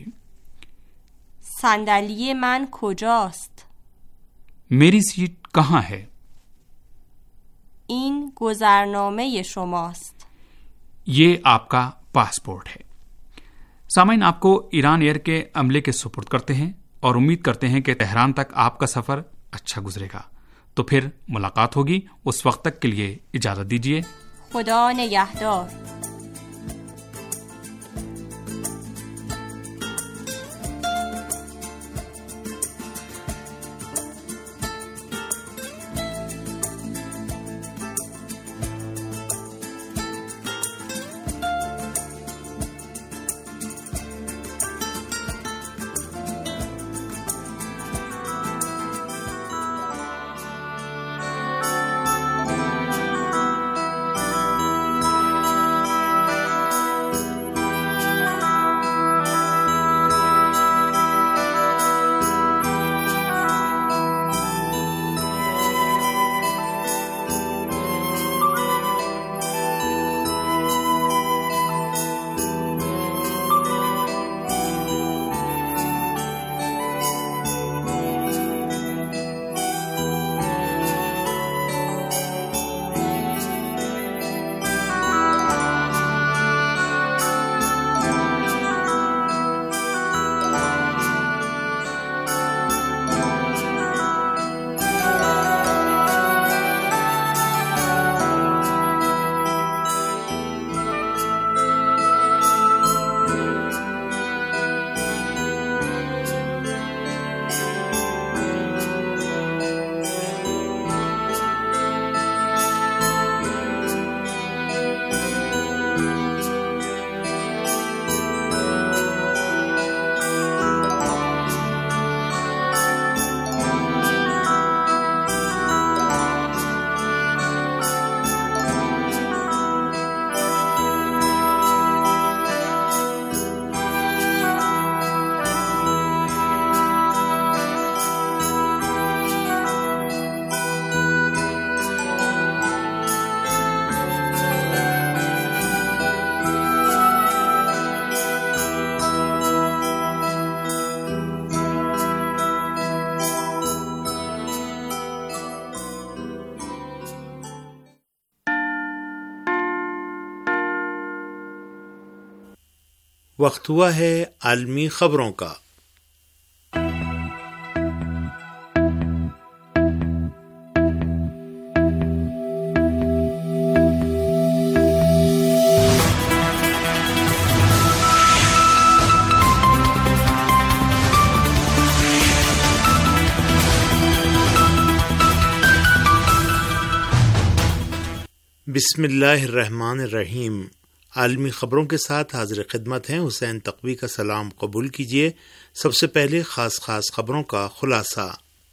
صندلی من کجاست؟ میری سیٹ کہاں ہے؟ این گذرنامه شماست، یہ آپ کا پاسپورٹ ہے۔ سامعین، آپ کو ایران ایئر کے عملے کے سپرد کرتے ہیں اور امید کرتے ہیں کہ تہران تک آپ کا سفر اچھا گزرے گا۔ تو پھر ملاقات ہوگی، اس وقت تک کے لیے اجازت دیجیے۔ خدا نگهدار۔ وقت ہوا ہے عالمی خبروں کا۔ بسم اللہ الرحمن الرحیم۔ عالمی خبروں کے ساتھ حاضر خدمت ہیں حسین تقوی کا سلام قبول کیجیے۔ سب سے پہلے خاص خبروں کا خلاصہ۔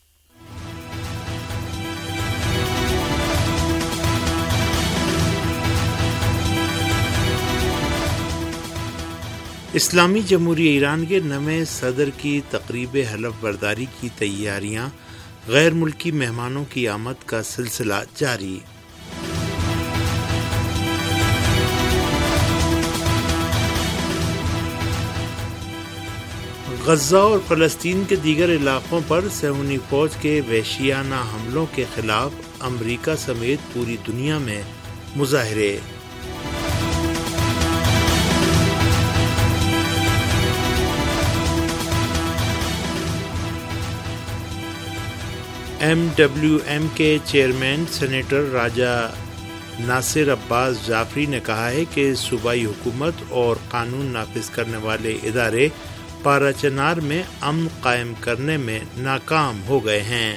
اسلامی جمہوریہ ایران کے نئے صدر کی تقریب حلف برداری کی تیاریاں، غیر ملکی مہمانوں کی آمد کا سلسلہ جاری۔ غزہ اور فلسطین کے دیگر علاقوں پر صہیونی فوج کے وحشیانہ حملوں کے خلاف امریکہ سمیت پوری دنیا میں مظاہرے۔ MWM کے چیئرمین سینیٹر راجہ ناصر عباس جعفری نے کہا ہے کہ صوبائی حکومت اور قانون نافذ کرنے والے ادارے پارا چنار میں امن قائم کرنے میں ناکام ہو گئے ہیں۔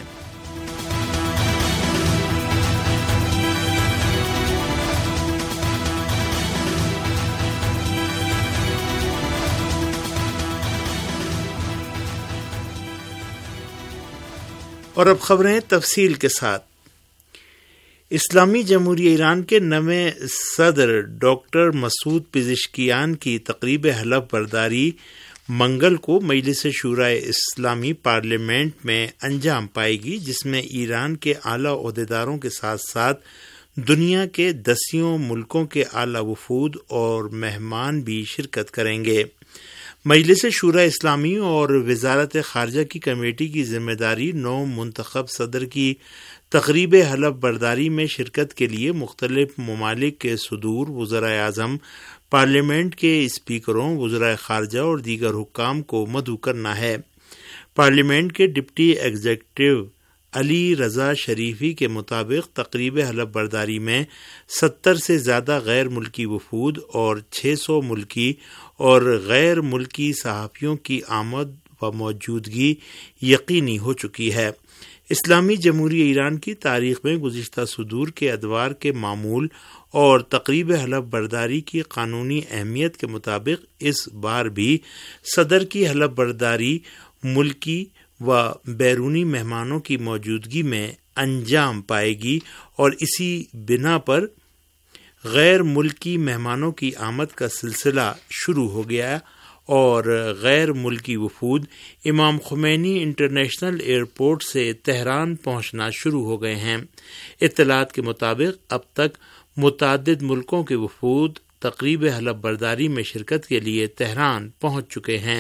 اور اب خبریں تفصیل کے ساتھ۔ اسلامی جمہوریہ ایران کے نئے صدر ڈاکٹر مسعود پزشکیان کی تقریب حلف برداری منگل کو مجلس شورائے اسلامی پارلیمنٹ میں انجام پائے گی، جس میں ایران کے اعلیٰ عہدیداروں کے ساتھ ساتھ دنیا کے 10 ملکوں کے اعلیٰ وفود اور مہمان بھی شرکت کریں گے۔ مجلس شورائے اسلامی اور وزارت خارجہ کی کمیٹی کی ذمہ داری نو منتخب صدر کی تقریب حلف برداری میں شرکت کے لیے مختلف ممالک کے صدور، وزرائے اعظم، پارلیمنٹ کے اسپیکروں، وزرائے خارجہ اور دیگر حکام کو مدعو کرنا ہے۔ پارلیمنٹ کے ڈپٹی ایگزیکٹو علی رضا شریفی کے مطابق تقریب حلف برداری میں 70 سے زیادہ غیر ملکی وفود اور 600 ملکی اور غیر ملکی صحافیوں کی آمد و موجودگی یقینی ہو چکی ہے۔ اسلامی جمہوریہ ایران کی تاریخ میں گزشتہ صدور کے ادوار کے معمول اور تقریب حلف برداری کی قانونی اہمیت کے مطابق اس بار بھی صدر کی حلف برداری ملکی و بیرونی مہمانوں کی موجودگی میں انجام پائے گی، اور اسی بنا پر غیر ملکی مہمانوں کی آمد کا سلسلہ شروع ہو گیا اور غیر ملکی وفود امام خمینی انٹرنیشنل ایئرپورٹ سے تہران پہنچنا شروع ہو گئے ہیں۔ اطلاعات کے مطابق اب تک متعدد ملکوں کے وفود تقریب حلف برداری میں شرکت کے لیے تہران پہنچ چکے ہیں۔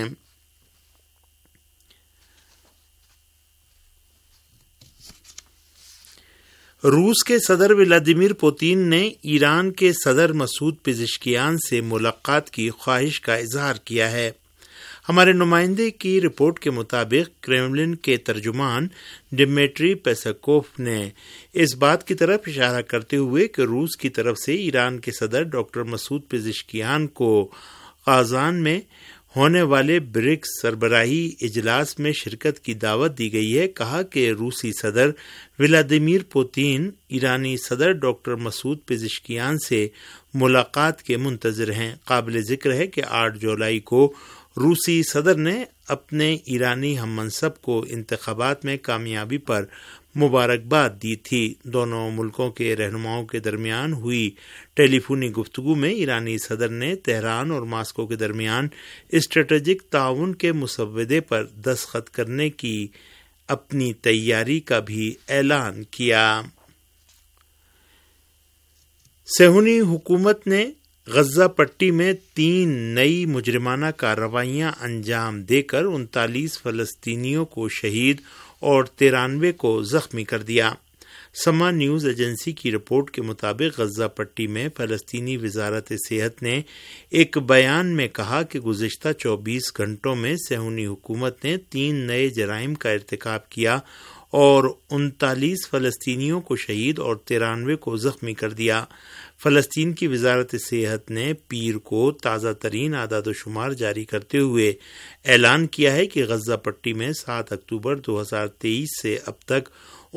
روس کے صدر ولادیمیر پوتین نے ایران کے صدر مسعود پزشکیان سے ملاقات کی خواہش کا اظہار کیا ہے۔ ہمارے نمائندے کی رپورٹ کے مطابق کریملن کے ترجمان ڈمیٹری پیسکوف نے اس بات کی طرف اشارہ کرتے ہوئے کہ روس کی طرف سے ایران کے صدر ڈاکٹر مسعود پزشکیان کو قازان میں ہونے والے برکس سربراہی اجلاس میں شرکت کی دعوت دی گئی ہے، کہا کہ روسی صدر ولادیمیر پوتین ایرانی صدر ڈاکٹر مسعود پزشکیان سے ملاقات کے منتظر ہیں۔ قابل ذکر ہے کہ 8 جولائی کو روسی صدر نے اپنے ایرانی ہم منصب کو انتخابات میں کامیابی پر مبارکباد دی تھی۔ دونوں ملکوں کے رہنماؤں کے درمیان ہوئی ٹیلی فونی گفتگو میں ایرانی صدر نے تہران اور ماسکو کے درمیان اسٹریٹجک تعاون کے مسودے پر دستخط کرنے کی اپنی تیاری کا بھی اعلان کیا۔ صہیونی حکومت نے غزہ پٹی میں 3 نئی مجرمانہ کارروائیاں انجام دے کر 39 فلسطینیوں کو شہید اور 93 کو زخمی کر دیا۔ سما نیوز ایجنسی کی رپورٹ کے مطابق غزہ پٹی میں فلسطینی وزارت صحت نے ایک بیان میں کہا کہ گزشتہ 24 گھنٹوں میں صہیونی حکومت نے 3 نئے جرائم کا ارتکاب کیا اور 39 فلسطینیوں کو شہید اور 93 کو زخمی کر دیا۔ فلسطین کی وزارت صحت نے پیر کو تازہ ترین اعداد و شمار جاری کرتے ہوئے اعلان کیا ہے کہ غزہ پٹی میں 7 اکتوبر 2023 سے اب تک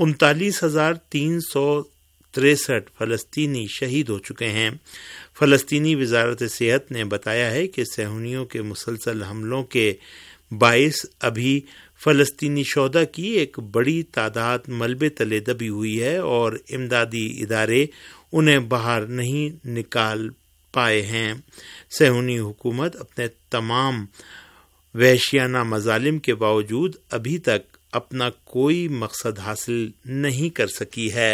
39,363 فلسطینی شہید ہو چکے ہیں۔ فلسطینی وزارت صحت نے بتایا ہے کہ صہیونیوں کے مسلسل حملوں کے باعث ابھی فلسطینی شہداء کی ایک بڑی تعداد ملبے تلے دبی ہوئی ہے اور امدادی ادارے انہیں باہر نہیں نکال پائے ہیں۔ صہیونی حکومت اپنے تمام وحشیانہ مظالم کے باوجود ابھی تک اپنا کوئی مقصد حاصل نہیں کر سکی ہے۔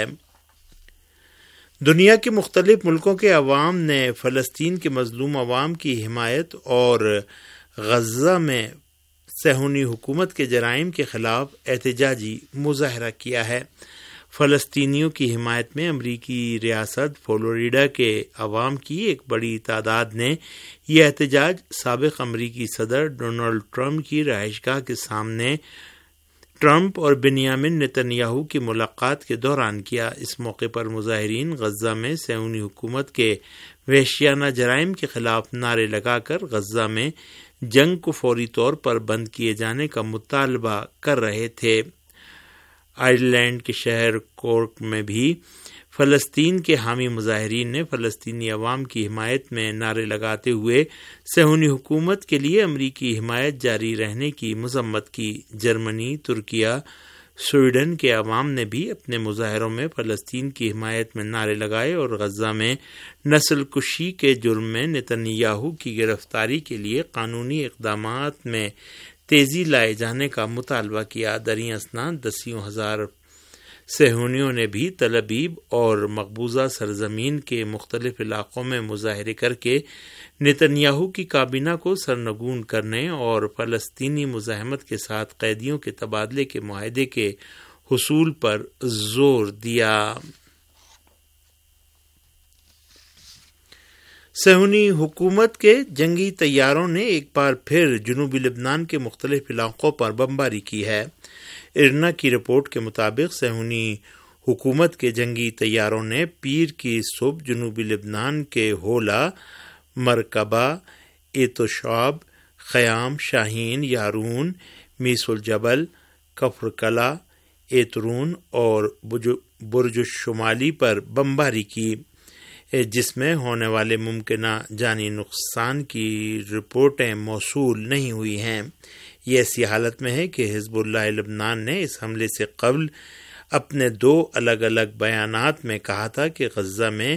دنیا کے مختلف ملکوں کے عوام نے فلسطین کے مظلوم عوام کی حمایت اور غزہ میں صہیونی حکومت کے جرائم کے خلاف احتجاجی مظاہرہ کیا ہے۔ فلسطینیوں کی حمایت میں امریکی ریاست فلوریڈا کے عوام کی ایک بڑی تعداد نے یہ احتجاج سابق امریکی صدر ڈونلڈ ٹرمپ کی رہائش گاہ کے سامنے ٹرمپ اور بنیامن نتن یاہو کی ملاقات کے دوران کیا۔ اس موقع پر مظاہرین غزہ میں صہیونی حکومت کے وحشیانہ جرائم کے خلاف نعرے لگا کر غزہ میں جنگ کو فوری طور پر بند کیے جانے کا مطالبہ کر رہے تھے۔ آئرلینڈ کے شہر کورک میں بھی فلسطین کے حامی مظاہرین نے فلسطینی عوام کی حمایت میں نعرے لگاتے ہوئے صہیونی حکومت کے لیے امریکی حمایت جاری رہنے کی مذمت کی۔ جرمنی، ترکیہ، سویڈن کے عوام نے بھی اپنے مظاہروں میں فلسطین کی حمایت میں نعرے لگائے اور غزہ میں نسل کشی کے جرم میں نتن یاہو کی گرفتاری کے لیے قانونی اقدامات میں تیزی لائے جانے کا مطالبہ کیا۔ دریں اثنا دسیوں ہزار صہیونیوں نے بھی تل ابیب اور مقبوضہ سرزمین کے مختلف علاقوں میں مظاہرے کر کے نتن یاہو کی کابینہ کو سرنگون کرنے اور فلسطینی مزاحمت کے ساتھ قیدیوں کے تبادلے کے معاہدے کے حصول پر زور دیا۔ صہیونی حکومت کے جنگی طیاروں نے ایک بار پھر جنوبی لبنان کے مختلف علاقوں پر بمباری کی ہے۔ ارنا کی رپورٹ کے مطابق صہیونی حکومت کے جنگی طیاروں نے پیر کی صبح جنوبی لبنان کے ہولا، مرکبہ، ایتوشاب، خیام، شاہین، یارون، میس الجبل، کفر کلا، ایترون اور برج الشمالی پر بمباری کی، جس میں ہونے والے ممکنہ جانی نقصان کی رپورٹیں موصول نہیں ہوئی ہیں۔ یہ ایسی حالت میں ہے کہ حزب اللہ لبنان نے اس حملے سے قبل اپنے 2 الگ الگ بیانات میں کہا تھا کہ غزہ میں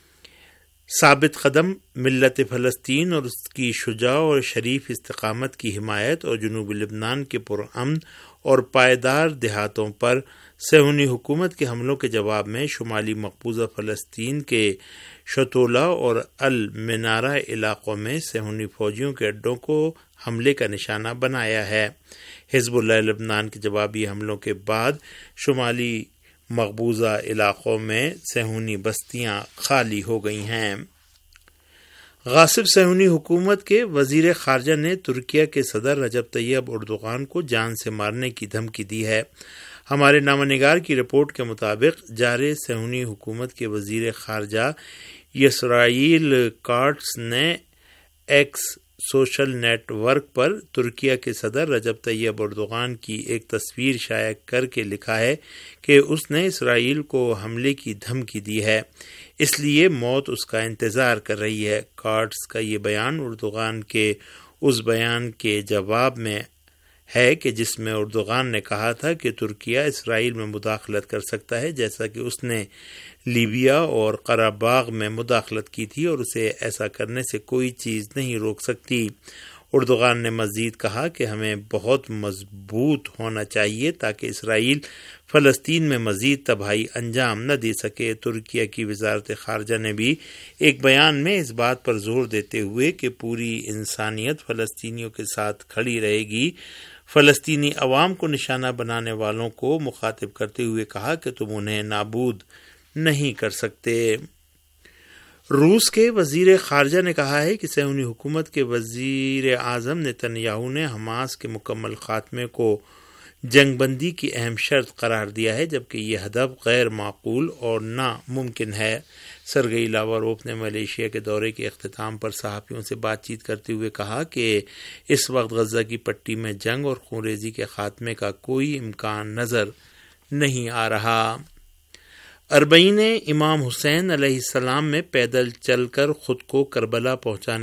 ثابت قدم ملت فلسطین اور اس کی شجاع اور شریف استقامت کی حمایت اور جنوبی لبنان کے پرامن اور پائیدار دیہاتوں پر صہیونی حکومت کے حملوں کے جواب میں شمالی مقبوضہ فلسطین کے شتولا اور المنارہ علاقوں میں صہیونی فوجیوں کے اڈوں کو حملے کا نشانہ بنایا ہے۔ حزب اللہ لبنان کے جوابی حملوں کے بعد شمالی مقبوضہ علاقوں میں صہیونی بستیاں خالی ہو گئی ہیں۔ غاصب صہیونی حکومت کے وزیر خارجہ نے ترکیہ کے صدر رجب طیب اردوغان کو جان سے مارنے کی دھمکی دی ہے۔ ہمارے نامہ نگار کی رپورٹ کے مطابق جارح صہیونی حکومت کے وزیر خارجہ یسرائیل کاٹس نے ایکس سوشل نیٹ ورک پر ترکیہ کے صدر رجب طیب اردوغان کی ایک تصویر شائع کر کے لکھا ہے کہ اس نے اسرائیل کو حملے کی دھمکی دی ہے، اس لیے موت اس کا انتظار کر رہی ہے۔ کاٹس کا یہ بیان اردوغان کے اس بیان کے جواب میں ہے کہ جس میں اردوغان نے کہا تھا کہ ترکیہ اسرائیل میں مداخلت کر سکتا ہے، جیسا کہ اس نے لیبیا اور قرہ باغ میں مداخلت کی تھی اور اسے ایسا کرنے سے کوئی چیز نہیں روک سکتی۔ اردوغان نے مزید کہا کہ ہمیں بہت مضبوط ہونا چاہیے تاکہ اسرائیل فلسطین میں مزید تباہی انجام نہ دے سکے۔ ترکیہ کی وزارت خارجہ نے بھی ایک بیان میں اس بات پر زور دیتے ہوئے کہ پوری انسانیت فلسطینیوں کے ساتھ کھڑی رہے گی، فلسطینی عوام کو نشانہ بنانے والوں کو مخاطب کرتے ہوئے کہا کہ تم انہیں نابود نہیں کر سکتے۔ روس کے وزیر خارجہ نے کہا ہے کہ صہیونی حکومت کے وزیر اعظم نتن یاہو نے حماس کے مکمل خاتمے کو جنگ بندی کی اہم شرط قرار دیا ہے، جبکہ یہ ہدف غیر معقول اور ناممکن ہے۔ سرگئی لاواروف نے ملیشیا کے دورے کے اختتام پر صحافیوں سے بات چیت کرتے ہوئے کہا کہ اس وقت غزہ کی پٹی میں جنگ اور خونریزی کے خاتمے کا کوئی امکان نظر نہیں آ رہا۔ اربعین امام حسین علیہ السلام میں پیدل چل کر خود کو کربلا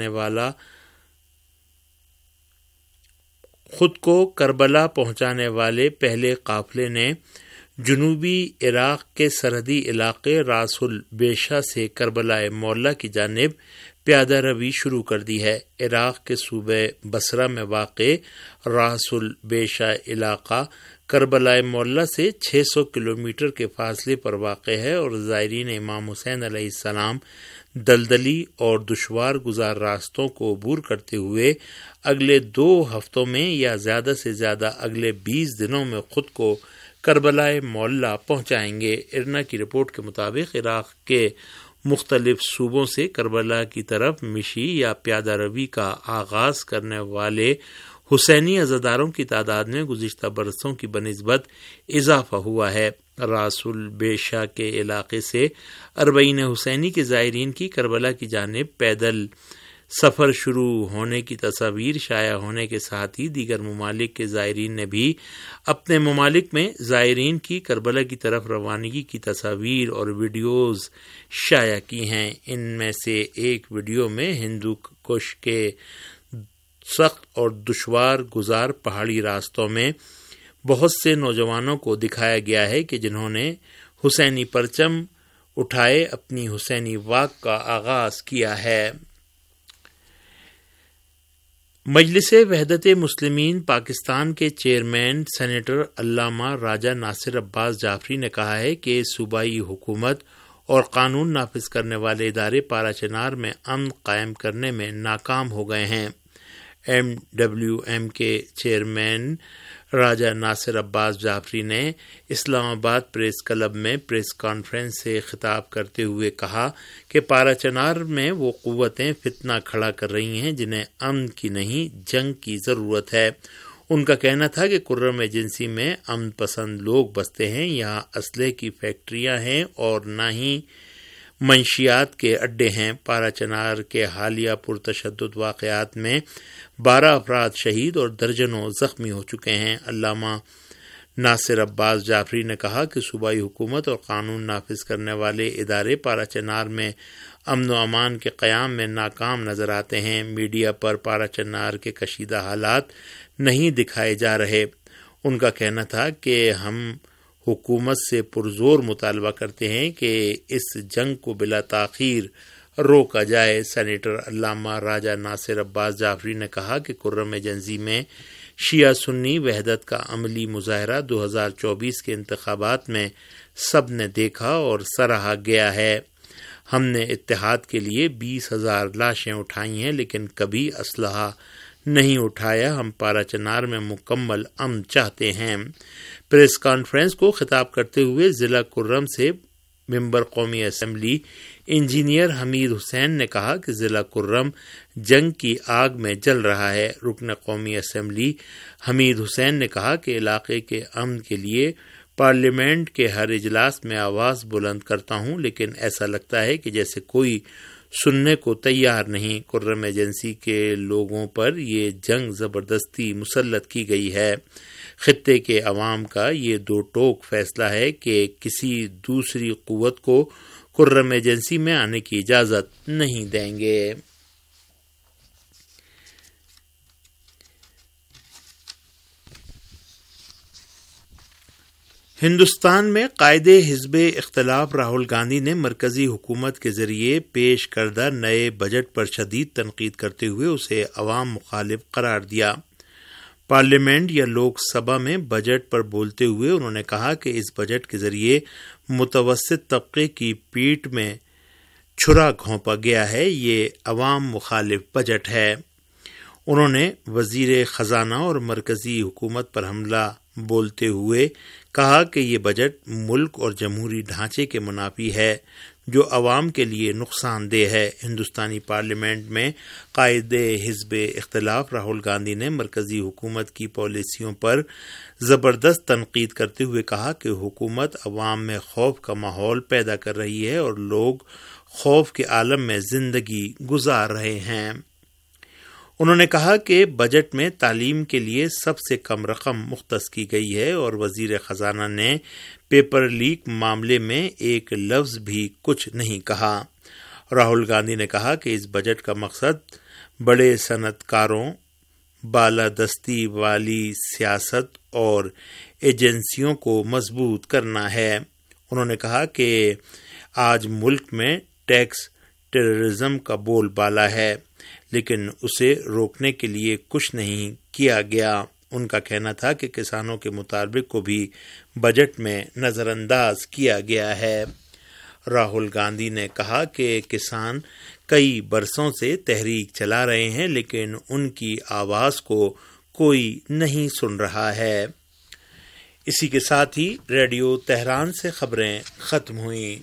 پہنچانے والے پہلے قافلے نے جنوبی عراق کے سرحدی علاقے راس البیشہ سے کربلا معلی کی جانب پیادہ روی شروع کر دی ہے۔ عراق کے صوبہ بصرہ میں واقع راس البیشہ علاقہ کربلا معلی سے 600 کلومیٹر کے فاصلے پر واقع ہے اور زائرین امام حسین علیہ السلام دلدلی اور دشوار گزار راستوں کو عبور کرتے ہوئے اگلے 2 ہفتوں میں یا زیادہ سے زیادہ اگلے 20 دنوں میں خود کو کربلا معلی پہنچائیں گے۔ ارنا کی رپورٹ کے مطابق عراق کے مختلف صوبوں سے کربلا کی طرف مشی یا پیادہ روی کا آغاز کرنے والے حسینی عزاداروں کی تعداد میں گزشتہ برسوں کی بنسبت اضافہ ہوا ہے۔ راس البیشہ کے علاقے سے اربعین حسینی کے زائرین کی کربلا کی جانب پیدل سفر شروع ہونے کی تصاویر شائع ہونے کے ساتھ ہی دیگر ممالک کے زائرین نے بھی اپنے ممالک میں زائرین کی کربلا کی طرف روانگی کی تصاویر اور ویڈیوز شائع کی ہیں۔ ان میں سے ایک ویڈیو میں ہندو کش کے سخت اور دشوار گزار پہاڑی راستوں میں بہت سے نوجوانوں کو دکھایا گیا ہے کہ جنہوں نے حسینی پرچم اٹھائے اپنی حسینی واک کا آغاز کیا ہے۔ مجلس وحدت مسلمین پاکستان کے چیئرمین سینیٹر علامہ راجہ ناصر عباس جعفری نے کہا ہے کہ صوبائی حکومت اور قانون نافذ کرنے والے ادارے پارا چنار میں امن قائم کرنے میں ناکام ہو گئے ہیں۔ MWM کے چیئرمین راجہ ناصر عباس جعفری نے اسلام آباد پریس کلب میں پریس کانفرنس سے خطاب کرتے ہوئے کہا کہ پارا چنار میں وہ قوتیں فتنہ کھڑا کر رہی ہیں جنہیں امن کی نہیں جنگ کی ضرورت ہے۔ ان کا کہنا تھا کہ کرم ایجنسی میں امن پسند لوگ بستے ہیں، یہاں اسلحے کی فیکٹریاں ہیں اور نہ ہی منشیات کے اڈے ہیں۔ پارا چنار کے حالیہ پرتشدد واقعات میں 12 افراد شہید اور درجنوں زخمی ہو چکے ہیں۔ علامہ ناصر عباس جعفری نے کہا کہ صوبائی حکومت اور قانون نافذ کرنے والے ادارے پارا چنار میں امن و امان کے قیام میں ناکام نظر آتے ہیں۔ میڈیا پر پارا چنار کے کشیدہ حالات نہیں دکھائے جا رہے۔ ان کا کہنا تھا کہ ہم حکومت سے پرزور مطالبہ کرتے ہیں کہ اس جنگ کو بلا تاخیر روکا جائے۔ سینیٹر علامہ راجہ ناصر عباس جعفری نے کہا کہ کرم ایجنسی میں شیعہ سنی وحدت کا عملی مظاہرہ 2024 کے انتخابات میں سب نے دیکھا اور سراہا گیا ہے۔ ہم نے اتحاد کے لیے 20,000 لاشیں اٹھائی ہیں لیکن کبھی اسلحہ نہیں اٹھایا۔ ہم پارا چنار میں مکمل امن چاہتے ہیں۔ پریس کانفرنس کو خطاب کرتے ہوئے ضلع کرم سے ممبر قومی اسمبلی انجینئر حمید حسین نے کہا کہ ضلع کرم جنگ کی آگ میں جل رہا ہے۔ رکن قومی اسمبلی حمید حسین نے کہا کہ علاقے کے امن کے لیے پارلیمنٹ کے ہر اجلاس میں آواز بلند کرتا ہوں لیکن ایسا لگتا ہے کہ جیسے کوئی سننے کو تیار نہیں۔ کرم ایجنسی کے لوگوں پر یہ جنگ زبردستی مسلط کی گئی ہے۔ خطے کے عوام کا یہ دو ٹوک فیصلہ ہے کہ کسی دوسری قوت کو کرم ایجنسی میں آنے کی اجازت نہیں دیں گے۔ ہندوستان میں قائد حزب اختلاف راہل گاندھی نے مرکزی حکومت کے ذریعے پیش کردہ نئے بجٹ پر شدید تنقید کرتے ہوئے اسے عوام مخالف قرار دیا۔ پارلیمنٹ یا لوک سبھا میں بجٹ پر بولتے ہوئے انہوں نے کہا کہ اس بجٹ کے ذریعے متوسط طبقے کی پیٹھ میں چھرا گھونپا گیا ہے، یہ عوام مخالف بجٹ ہے۔ انہوں نے وزیر خزانہ اور مرکزی حکومت پر حملہ بولتے ہوئے کہا کہ یہ بجٹ ملک اور جمہوری ڈھانچے کے منافی ہے جو عوام کے لیے نقصان دہ ہے۔ ہندوستانی پارلیمنٹ میں قائد حزب اختلاف راہل گاندھی نے مرکزی حکومت کی پالیسیوں پر زبردست تنقید کرتے ہوئے کہا کہ حکومت عوام میں خوف کا ماحول پیدا کر رہی ہے اور لوگ خوف کے عالم میں زندگی گزار رہے ہیں۔ انہوں نے کہا کہ بجٹ میں تعلیم کے لیے سب سے کم رقم مختص کی گئی ہے اور وزیر خزانہ نے پیپر لیک معاملے میں ایک لفظ بھی کچھ نہیں کہا۔ راہل گاندھی نے کہا کہ اس بجٹ کا مقصد بڑے صنعت کاروں، بالادستی والی سیاست اور ایجنسیوں کو مضبوط کرنا ہے۔ انہوں نے کہا کہ آج ملک میں ٹیکس ٹیررزم کا بول بالا ہے، لیکن اسے روکنے کے لیے کچھ نہیں کیا گیا۔ ان کا کہنا تھا کہ کسانوں کے مطالبے کو بھی بجٹ میں نظر انداز کیا گیا ہے۔ راہل گاندھی نے کہا کہ کسان کئی برسوں سے تحریک چلا رہے ہیں لیکن ان کی آواز کو کوئی نہیں سن رہا ہے۔ اسی کے ساتھ ہی ریڈیو تہران سے خبریں ختم ہوئیں۔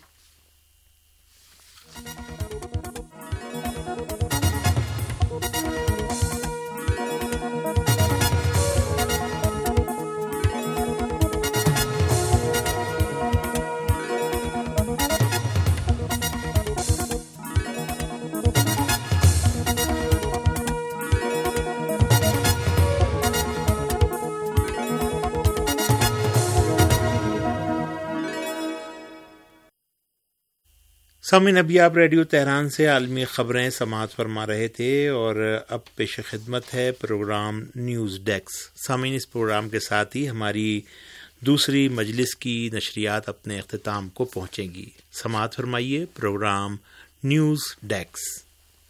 سامعین، ابھی آپ ریڈیو تہران سے عالمی خبریں سماعت فرما رہے تھے اور اب پیش خدمت ہے پروگرام نیوز ڈیسک۔ سامعین، اس پروگرام کے ساتھ ہی ہماری دوسری مجلس کی نشریات اپنے اختتام کو پہنچیں گی۔ سماعت فرمائیے پروگرام نیوز ڈیسک۔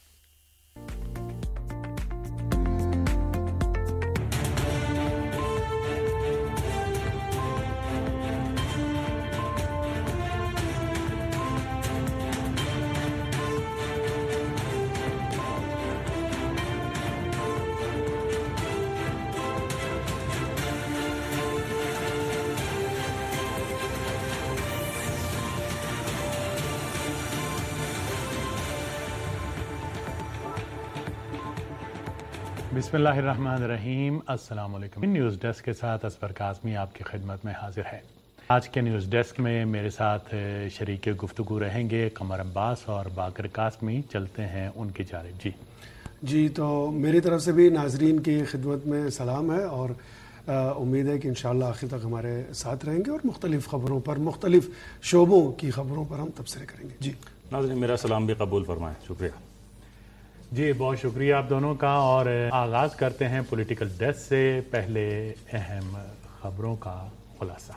بسم اللہ الرحمن الرحیم۔ السلام علیکم۔ نیوز ڈیسک کے ساتھ اصفر کاظمی آپ کی خدمت میں حاضر ہے۔ آج کے نیوز ڈیسک میں میرے ساتھ شریک گفتگو رہیں گے قمر عباس اور باقر قاسمی۔ چلتے ہیں ان کی جانب۔ جی تو میری طرف سے بھی ناظرین کی خدمت میں سلام ہے اور امید ہے کہ انشاءاللہ آخر تک ہمارے ساتھ رہیں گے اور مختلف خبروں پر، مختلف شعبوں کی خبروں پر ہم تبصرے کریں گے۔ جی ناظرین، میرا سلام بھی قبول فرمائیں۔ شکریہ۔ جی بہت شکریہ آپ دونوں کا، اور آغاز کرتے ہیں پولیٹیکل ڈیسک سے۔ پہلے اہم خبروں کا خلاصہ۔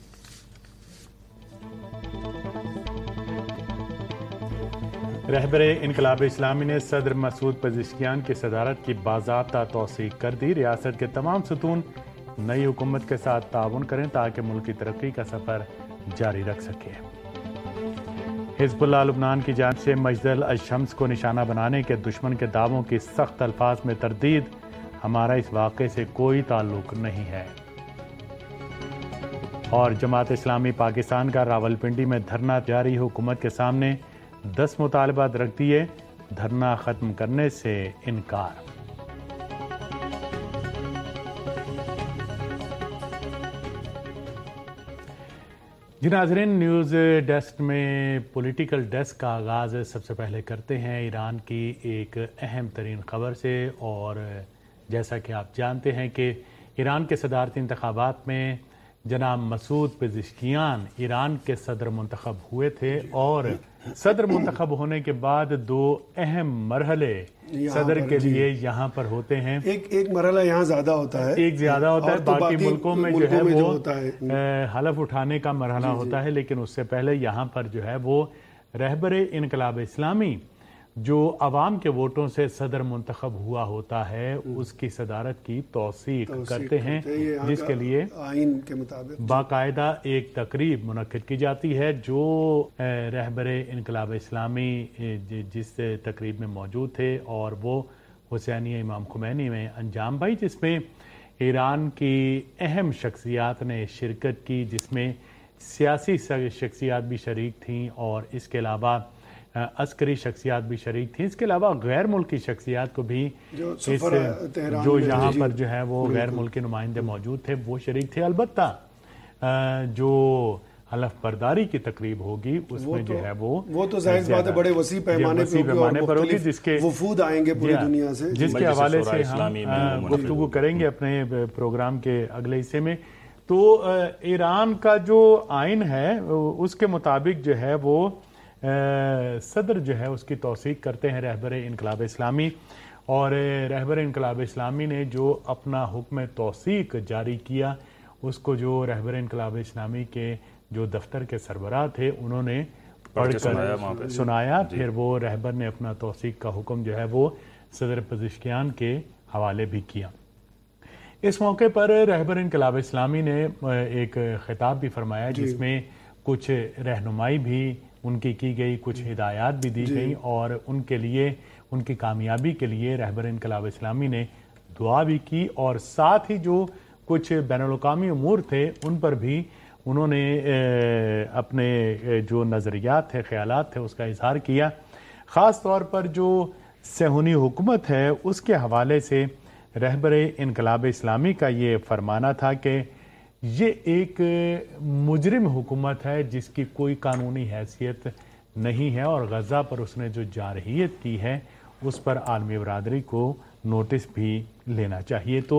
رہبر انقلاب اسلامی نے صدر مسعود پزشکیان کی صدارت کی باضابطہ توثیق کر دی۔ ریاست کے تمام ستون نئی حکومت کے ساتھ تعاون کریں تاکہ ملک کی ترقی کا سفر جاری رکھ سکے۔ حزب اللہ لبنان کی جانب سے مجدل الشمس کو نشانہ بنانے کے دشمن کے دعووں کی سخت الفاظ میں تردید۔ ہمارا اس واقعے سے کوئی تعلق نہیں ہے۔ اور جماعت اسلامی پاکستان کا راولپنڈی میں دھرنا جاری، حکومت کے سامنے 10 مطالبات رکھ دیے، دھرنا ختم کرنے سے انکار۔ جی ناظرین، نیوز ڈیسک میں پولیٹیکل ڈیسک کا آغاز سب سے پہلے کرتے ہیں ایران کی ایک اہم ترین خبر سے۔ اور جیسا کہ آپ جانتے ہیں کہ ایران کے صدارتی انتخابات میں जनाब मसूद पेजिशकियान ईरान के सदर मुंतखब हुए थे और सदर मुंतखब होने के बाद 2 अहम मरहले सदर के लिए यहाँ पर होते हैं। एक मरहला यहाँ ज्यादा होता है, एक ज्यादा होता है, बाकी मुल्कों में जो है वो हलफ उठाने का मरहला होता है, लेकिन उससे पहले यहाँ पर जो है वो रहबर इनकलाब इस्लामी जो अवाम के वोटों से सदर मुंतखब हुआ होता है उसकी सदारत की तौसीक करते हैं, जिसके लिए आइन के मुताबिक बाकायदा एक तकरीब मुनक्किद की जाती है जो रहबर इनकलाब इस्लामी जिस तकरीब में मौजूद थे और वो हुसैनिया इमाम खुमैनी में अंजाम पाई, जिसमें ईरान की अहम शख्सियात ने शिरकत की, जिसमें सियासी शख्सियात भी शरीक थीं और इसके अलावा अस्करी शख्सियात भी शरीक थी। इसके अलावा गैर मुल्की शख्सियात को भी जो यहाँ पर जो है वो गैर मुल्की नुमाइंदे मौजूद थे वो शरीक थे। अलबत्ता जो हलफ बरदारी की तकरीब होगी उसमें जो है वो तो जाहिर बात है बड़े वसी पैमाने पर होगी, जिसके वफूद आएंगे पूरी दुनिया से, जिसके हवाले से हम गुफ्तगू करेंगे अपने प्रोग्राम के अगले हिस्से में। तो ईरान का जो आइन है उसके मुताबिक जो है वो सदर जो है उसकी तौसीक करते हैं रहबर इनकलाब इस्लामी, और रहबर इनकलाब इस्लामी ने जो अपना हुक्म तौसीक जारी किया उसको जो रहबर इनकलाब इस्लामी के जो दफ्तर के सरबराह थे उन्होंने पढ़कर सुनाया। फिर वो रहबर ने अपना तौसीक का हुक्म जो है वो सदर पेजिशकियान के हवाले भी किया। इस मौके पर रहबर इनकलाब इस्लामी ने एक खिताब भी फरमाया जिसमें कुछ रहनुमाई भी उनकी की गई, कुछ हिदायत भी दी गई और उनके लिए उनकी कामयाबी के लिए रहबर इनकलाब इस्लामी ने दुआ भी की, और साथ ही जो कुछ बैनुल-अक़वामी उमूर थे उन पर भी उन्होंने अपने जो नज़रियात थे, ख्यालात थे उसका इजहार किया। ख़ास तौर पर जो सेहूनी हुकूमत है उसके हवाले से रहबर इनकलाब इस्लामी का ये फरमाना था कि ये एक मुजरिम हुकूमत है जिसकी कोई कानूनी हैसियत नहीं है और गज़ा पर उसने जो जारहियत की है उस पर आलमी बरादरी को नोटिस भी लेना चाहिए। तो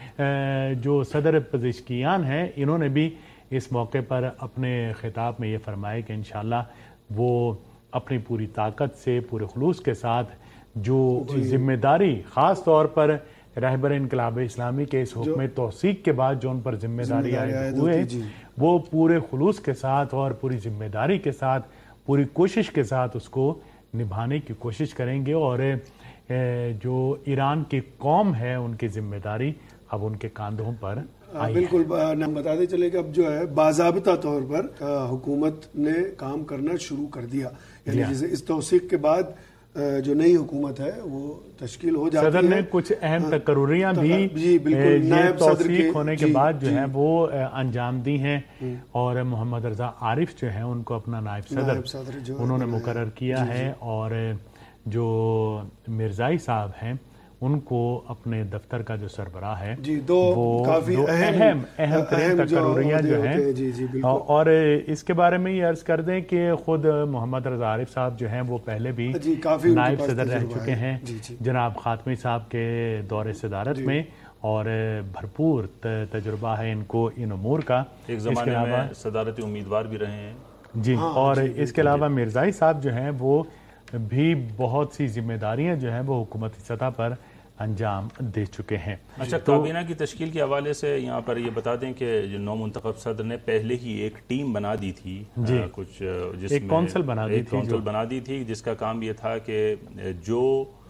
जो सदर पेजिशकियान हैं इन्होंने भी इस मौके पर अपने खिताब में ये फरमाया कि इंशाअल्लाह वो अपनी पूरी ताकत से पूरे खुलूस के साथ जो जिम्मेदारी ख़ास तौर पर रहबर इनकलाब इस्लामी के इस हुक्म तौसीक के बाद जो उन पर जिम्मेदारी आए हुए वो पूरे खुलूस के साथ और पूरी जिम्मेदारी के साथ पूरी कोशिश के साथ उसको निभाने की कोशिश करेंगे, और जो ईरान की कौम है उनकी जिम्मेदारी अब उनके कांधों पर बिल्कुल हम बताते चले कि अब जो है बाज़ाबिता तौर पर हुकूमत ने काम करना शुरू कर दिया, यानी जैसे इस तौसीक के बाद जो नई हुकूमत है वो तश्कील हो जाती है। सदर ने कुछ अहम तकर्रियां भी नायब सदर के होने के बाद जो है वो अंजाम दी हैं, और मोहम्मद रजा आरिफ जो है उनको अपना नायब सदर उन्होंने मुकर्रर किया है, और जो मिर्जाई साहब हैं उनको अपने दफ्तर का जो सरबराह है वो काफी अहम तकर्रियां जो हैं, और इसके बारे में ये अर्ज कर दें कि खुद मोहम्मद रजा आरिफ साहब जो हैं वो पहले भी नायब सदर रह चुके हैं जनाब खातमी साहब के दौरे सदारत में, और भरपूर तजुर्बा है इनको इन उमूर का। एक ज़माने में सदारती उम्मीदवार भी रहे हैं जी, और इसके अलावा मिर्जाई साहब जो हैं वो भी बहुत सी जिम्मेदारियां जो हैं वो हुकूमती सतह पर अंजाम दे चुके हैं। अच्छा, काबीना की तश्कील के हवाले से यहाँ पर ये बता दें कि जो नौ मुंतखब सदर ने पहले ही एक टीम बना दी थी, कुछ जिसमें एक कौंसिल बना दी थी जिसका काम ये था कि जो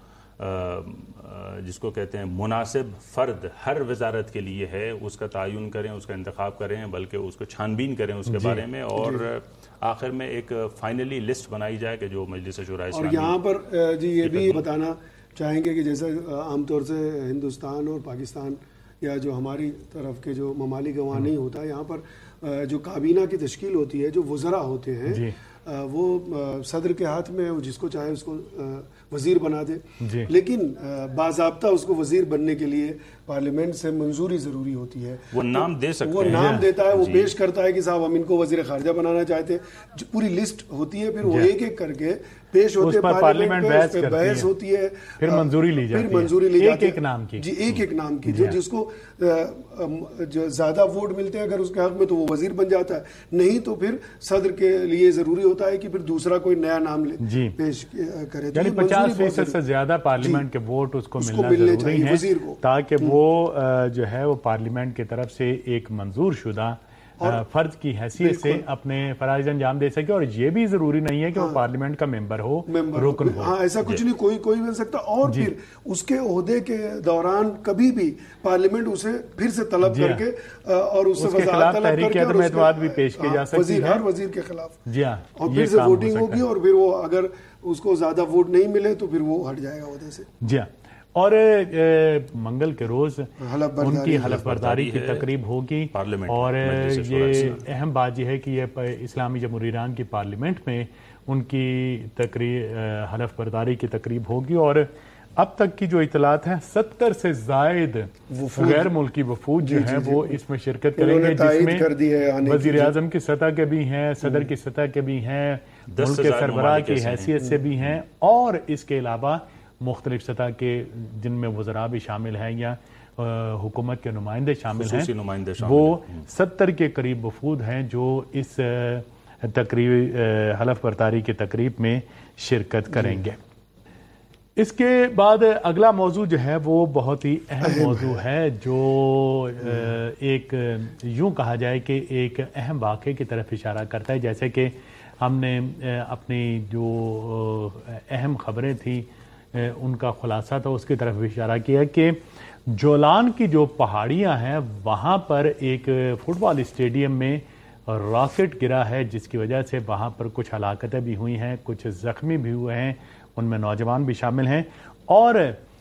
जिसको कहते हैं मुनासिब फ़र्द हर वजारत के लिए है उसका तयन करें, उसका इंतखाब करें, बल्कि उसको छानबीन करें उसके बारे में, और आखिर में एक फाइनली लिस्ट बनाई जाए कि जो मजलिस शुरा इस्लामी। और यहाँ पर जी ये भी बताना चाहेंगे कि जैसे आमतौर से हिंदुस्तान और पाकिस्तान या जो हमारी तरफ के जो ममालिक वहाँ नहीं होता, यहाँ पर जो काबीना की तश्कील होती है, जो वज़रा होते हैं वो सदर के हाथ में, वो जिसको चाहे उसको वज़ीर बना दे, लेकिन बाज़ाब्ता उसको वज़ीर बनने के लिए पार्लियामेंट से मंजूरी ज़रूरी होती है। वो नाम दे सकते हैं, वो नाम देता है, वो पेश करता है कि साहब हम इनको वज़ीर ख़ारजा बनाना चाहते हैं, जो पूरी लिस्ट होती है, फिर वो एक एक करके پیش ہوتے ہیں پارلیمنٹ بحث ہوتی ہے, پھر منظوری لی جاتی ہے ایک نام کی, جی ایک نام کی, جس کو جو زیادہ ووٹ ملتے ہیں اگر اس کے حق میں تو وہ وزیر بن جاتا ہے, نہیں تو پھر صدر کے لیے ضروری ہوتا ہے کہ پھر دوسرا کوئی نیا نام پیش کرے. یعنی 50% سے زیادہ پارلیمنٹ کے ووٹ اس کو ملنا ضروری ہے تاکہ وہ جو ہے وہ پارلیمنٹ کی طرف سے ایک منظور شدہ فرد کی حیثیت سے اپنے فرائض انجام دے سکے. اور یہ بھی ضروری نہیں ہے کہ وہ پارلیمنٹ کا ممبر ہو, رکن ہو, ہاں ایسا کچھ نہیں, کوئی بن سکتا. اور پھر اس کے عہدے کے دوران کبھی بھی پارلیمنٹ اسے پھر سے طلب کر کے اور اس سے وضاحت طلب کر کے عدم اعتماد بھی پیش کی جا سکتی ہے ہر وزیر کے خلاف. جی ہاں, اور پھر سے ووٹنگ ہوگی اور پھر وہ اگر اس کو زیادہ ووٹ نہیں ملے تو پھر وہ ہٹ جائے گا عہدے سے. جی ہاں, اور منگل کے روز ان کی حلف برداری کی تقریب ہوگی. اور یہ اہم بات یہ ہے کہ یہ اسلامی جمہوریہ ایران کی پارلیمنٹ میں ان کی حلف برداری کی تقریب ہوگی. اور اب تک کی جو اطلاعات ہیں 70 سے زائد غیر ملکی وفود جو ہیں وہ اس میں شرکت کریں گے, جس میں وزیر اعظم کی سطح کے بھی ہیں, صدر کی سطح کے بھی ہیں, ملک کے سربراہ کی حیثیت سے بھی ہیں, اور اس کے علاوہ مختلف سطح کے جن میں وزراء بھی شامل ہیں یا حکومت کے نمائندے شامل ہیں. وہ 70 کے قریب وفود ہیں جو اس تقریب حلف برداری کی تقریب میں شرکت کریں گے. اس کے بعد اگلا موضوع جو ہے وہ بہت ہی اہم موضوع ہے, جو ایک یوں کہا جائے کہ ایک اہم واقعے کی طرف اشارہ کرتا ہے. جیسے کہ ہم نے اپنی جو اہم خبریں تھیں ان کا خلاصہ تھا, اس کی طرف اشارہ کیا کہ جولان کی جو پہاڑیاں ہیں وہاں پر ایک فٹ بال اسٹیڈیم میں راکٹ گرا ہے, جس کی وجہ سے وہاں پر کچھ ہلاکتیں بھی ہوئی ہیں, کچھ زخمی بھی ہوئے ہیں, ان میں نوجوان بھی شامل ہیں. اور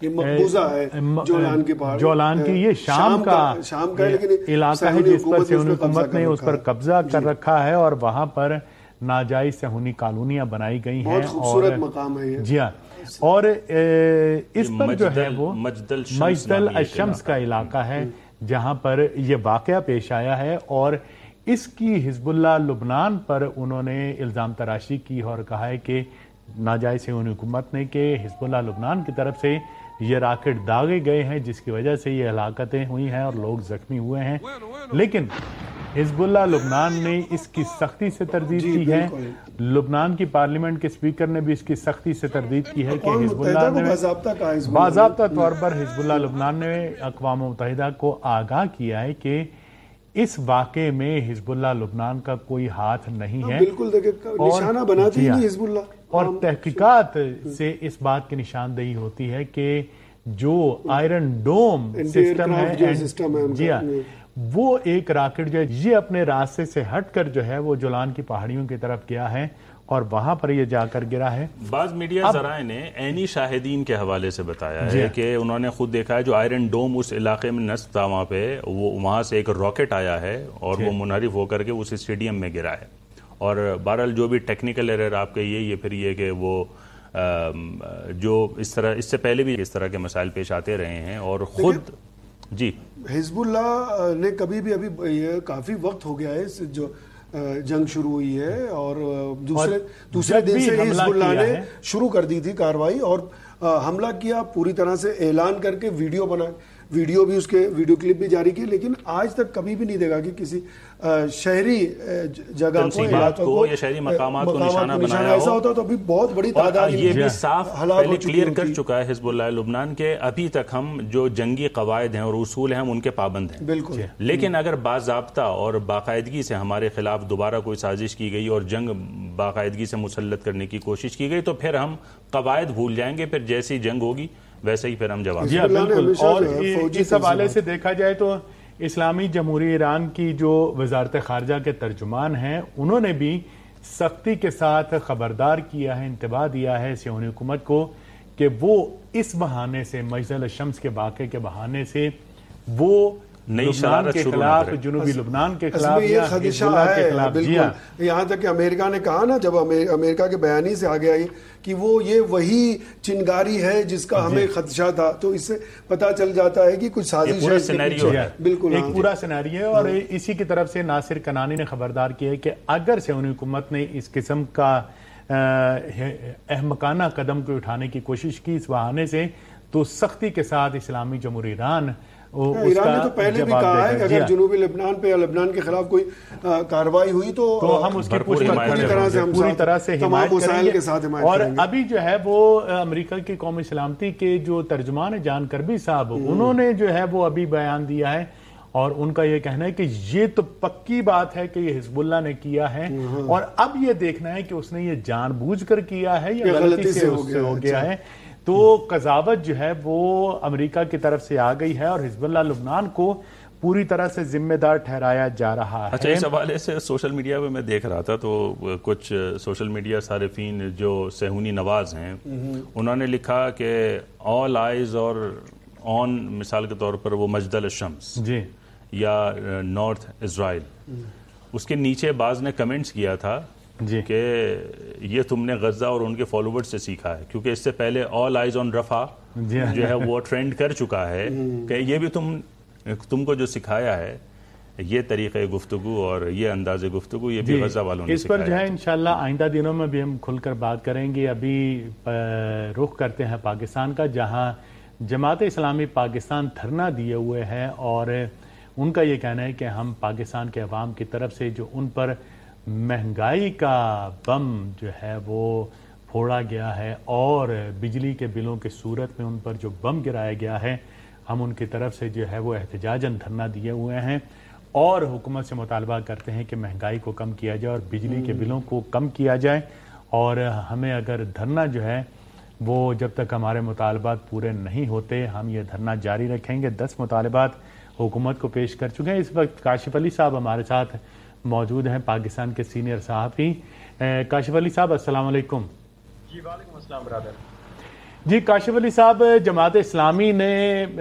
جولان کی یہ شام کا علاقہ ہے جس پر صہیونی حکومت نے اس پر قبضہ کر رکھا ہے, اور وہاں پر ناجائز صہیونی کالونیاں بنائی گئی ہیں. خوبصورت مقام ہے جی ہاں, اور اس پر جو ہے وہ مجدل الشمس کا علاقہ ہے جہاں پر یہ واقعہ پیش آیا ہے. اور اس کی حزب اللہ لبنان پر انہوں نے الزام تراشی کی اور کہا ہے کہ ناجائز صہیونی حکومت نے کہ حزب اللہ لبنان کی طرف سے یہ راکٹ داغے گئے ہیں, جس کی وجہ سے یہ ہلاکتیں ہوئی ہیں اور لوگ زخمی ہوئے ہیں. لیکن حزب اللہ لبنان نے اس کی سختی سے تردید کی ہے. لبنان کی پارلیمنٹ کے اسپیکر نے بھی اس کی سختی سے تردید کی ہے کہ حزب اللہ نے باضابطہ طور پر حزب اللہ لبنان نے اقوام متحدہ کو آگاہ کیا ہے کہ اس واقعے میں حزب اللہ لبنان کا کوئی ہاتھ نہیں ہے. بالکل نشانہ بناتی ہے حزب اللہ, اور تحقیقات سے اس بات کی نشاندہی ہوتی ہے کہ جو آئرن ڈوم سسٹم ہے, جی ہاں, وہ ایک راکٹ جو ہے یہ اپنے راستے سے ہٹ کر جو ہے وہ جولان کی پہاڑیوں کی طرف گیا ہے اور وہاں پر یہ جا کر گرا ہے. بعض میڈیا ذرائع نے عینی شاہدین کے حوالے سے بتایا ہے کہ انہوں نے خود دیکھا ہے جو آئرن ڈوم اس علاقے میں نصب تھا وہاں پہ, وہ وہاں سے ایک راکٹ آیا ہے اور وہ منحرف ہو کر کے اس اسٹیڈیم میں گرا ہے. اور بہرحال جو بھی ٹیکنیکل ایرر آپ کہیے یہ پھر یہ کہ وہ جو اس طرح اس سے پہلے بھی اس طرح کے مسائل پیش آتے رہے ہیں. اور خود جی حزب اللہ نے کبھی بھی, ابھی یہ کافی وقت ہو گیا ہے جو جنگ شروع ہوئی ہے, اور دوسرے دن سے حزب اللہ نے شروع کر دی تھی کاروائی اور حملہ کیا, پوری طرح سے اعلان کر کے ویڈیو بنا, ویڈیو بھی اس کے ویڈیو کلپ بھی جاری کی. لیکن آج تک کبھی بھی نہیں دیکھا کہ کسی شہری جگہ کو یا شہری مقامات کو نشانہ بنایا ایسا ہوتا تو ابھی بہت بڑی تعداد. یہ بھی صاف پہلے کلیئر کر چکا ہے حزب اللہ لبنان کے ابھی تک ہم جو جنگی قواعد ہیں اور اصول ہیں ہم ان کے پابند ہیں. بالکل. لیکن اگر باضابطہ اور باقاعدگی سے ہمارے خلاف دوبارہ کوئی سازش کی گئی اور جنگ باقاعدگی سے مسلط کرنے کی کوشش کی گئی تو پھر ہم قواعد بھول جائیں گے, پھر جیسی جنگ ہوگی ویسے ہی پھر ہم جواب. جی بالکل. اور اس حوالے سے دیکھا جائے تو اسلامی جمہوریہ ایران کی جو وزارت خارجہ کے ترجمان ہیں انہوں نے بھی سختی کے ساتھ خبردار کیا ہے, انتباہ دیا ہے صہیونی حکومت کو کہ وہ اس بہانے سے مجدل الشمس کے واقعے کے بہانے سے وہ لبنان کے خلاف, جنوبی لبنان کے خلاف یا حزب اللہ کے خلاف. یہاں تک کہ امریکہ نے کہا نا, جب امریکہ کے بیانی سے آگے آئی کہ وہ یہ وہی چنگاری ہے جس کا ہمیں خدشہ تھا, تو اس سے پتا چل جاتا ہے کہ کچھ سازش ہے. بالکل ایک پورا سینیریو ہے. اور اسی کی طرف سے ناصر کنانی نے خبردار کیا ہے کہ اگر صہیونی حکومت نے اس قسم کا احمقانہ قدم کو اٹھانے کی کوشش کی اس بہانے سے، تو سختی کے ساتھ اسلامی جمہوریہ ایران ایران نے تو پہلے بھی کہا ہے کہ اگر جنوبی لبنان پہ یا لبنان کے خلاف کوئی کارروائی ہوئی تو ہم اس کی پوری طرح سے حمایت کریں گے. اور ابھی جو ہے وہ امریکہ کی قومی سلامتی کے جو ترجمان جان کربی صاحب، انہوں نے جو ہے وہ ابھی بیان دیا ہے، اور ان کا یہ کہنا ہے کہ یہ تو پکی بات ہے کہ یہ حزب اللہ نے کیا ہے، اور اب یہ دیکھنا ہے کہ اس نے یہ جان بوجھ کر کیا ہے یا غلطی سے ہو گیا ہے. تو قضاوت جو ہے وہ امریکہ کی طرف سے آ گئی ہے، اور حزب اللہ لبنان کو پوری طرح سے ذمہ دار ٹھہرایا جا رہا ہے. اچھا، اس حوالے سے سوشل میڈیا پہ میں دیکھ رہا تھا تو کچھ سوشل میڈیا صارفین جو صہیونی نواز ہیں انہوں نے لکھا کہ آل آئیز اور آن، مثال کے طور پر وہ مجدل الشمس جی یا نارتھ اسرائیل، اس کے نیچے بعض نے کمنٹس کیا تھا جی کہ یہ تم نے غزہ اور ان کے فالوورز سے سیکھا ہے، کیونکہ اس سے پہلے آل آئیز آن رفح جو ہے وہ ٹرینڈ کر چکا ہے، کہ یہ بھی تم کو جو سکھایا ہے یہ طریقہ گفتگو اور یہ انداز گفتگو یہ بھی غزہ والوں نے اس پر جو ہے انشاءاللہ آئندہ دنوں میں بھی ہم کھل کر بات کریں گے. ابھی رخ کرتے ہیں پاکستان کا، جہاں جماعت اسلامی پاکستان دھرنا دیے ہوئے ہے، اور ان کا یہ کہنا ہے کہ ہم پاکستان کے عوام کی طرف سے جو ان پر مہنگائی کا بم جو ہے وہ پھوڑا گیا ہے اور بجلی کے بلوں کی صورت میں ان پر جو بم گرایا گیا ہے، ہم ان کی طرف سے جو ہے وہ احتجاجاً دھرنا دیے ہوئے ہیں اور حکومت سے مطالبہ کرتے ہیں کہ مہنگائی کو کم کیا جائے اور بجلی کے بلوں کو کم کیا جائے. اور ہمیں اگر دھرنا جو ہے وہ جب تک ہمارے مطالبات پورے نہیں ہوتے ہم یہ دھرنا جاری رکھیں گے. 10 مطالبات حکومت کو پیش کر چکے ہیں. اس وقت کاشف علی صاحب ہمارے ساتھ موجود ہیں، پاکستان کے سینئر صحافی. کاشف علی صاحب السلام علیکم. جی وعلیکم السلام برادر. جی کاشف علی صاحب، جماعت اسلامی نے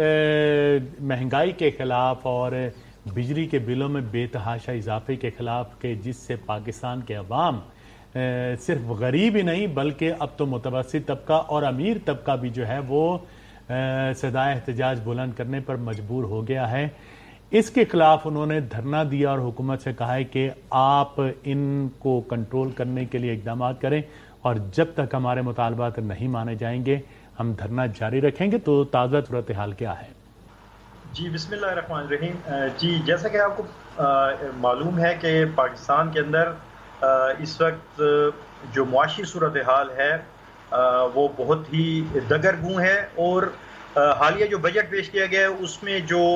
مہنگائی کے خلاف اور بجلی کے بلوں میں بے تحاشا اضافے کے خلاف کہ جس سے پاکستان کے عوام صرف غریب ہی نہیں بلکہ اب تو متوسط طبقہ اور امیر طبقہ بھی جو ہے وہ صدائے احتجاج بلند کرنے پر مجبور ہو گیا ہے، اس کے خلاف انہوں نے دھرنا دیا اور حکومت سے کہا ہے کہ آپ ان کو کنٹرول کرنے کے لیے اقدامات کریں اور جب تک ہمارے مطالبات نہیں مانے جائیں گے ہم دھرنا جاری رکھیں گے. تو تازہ صورتحال کیا ہے؟ جی بسم اللہ الرحمن الرحیم. جی جیسا کہ آپ کو معلوم ہے کہ پاکستان کے اندر اس وقت جو معاشی صورتحال ہے وہ بہت ہی دگرگوں ہے، اور حالیہ جو بجٹ پیش کیا گیا ہے اس میں جو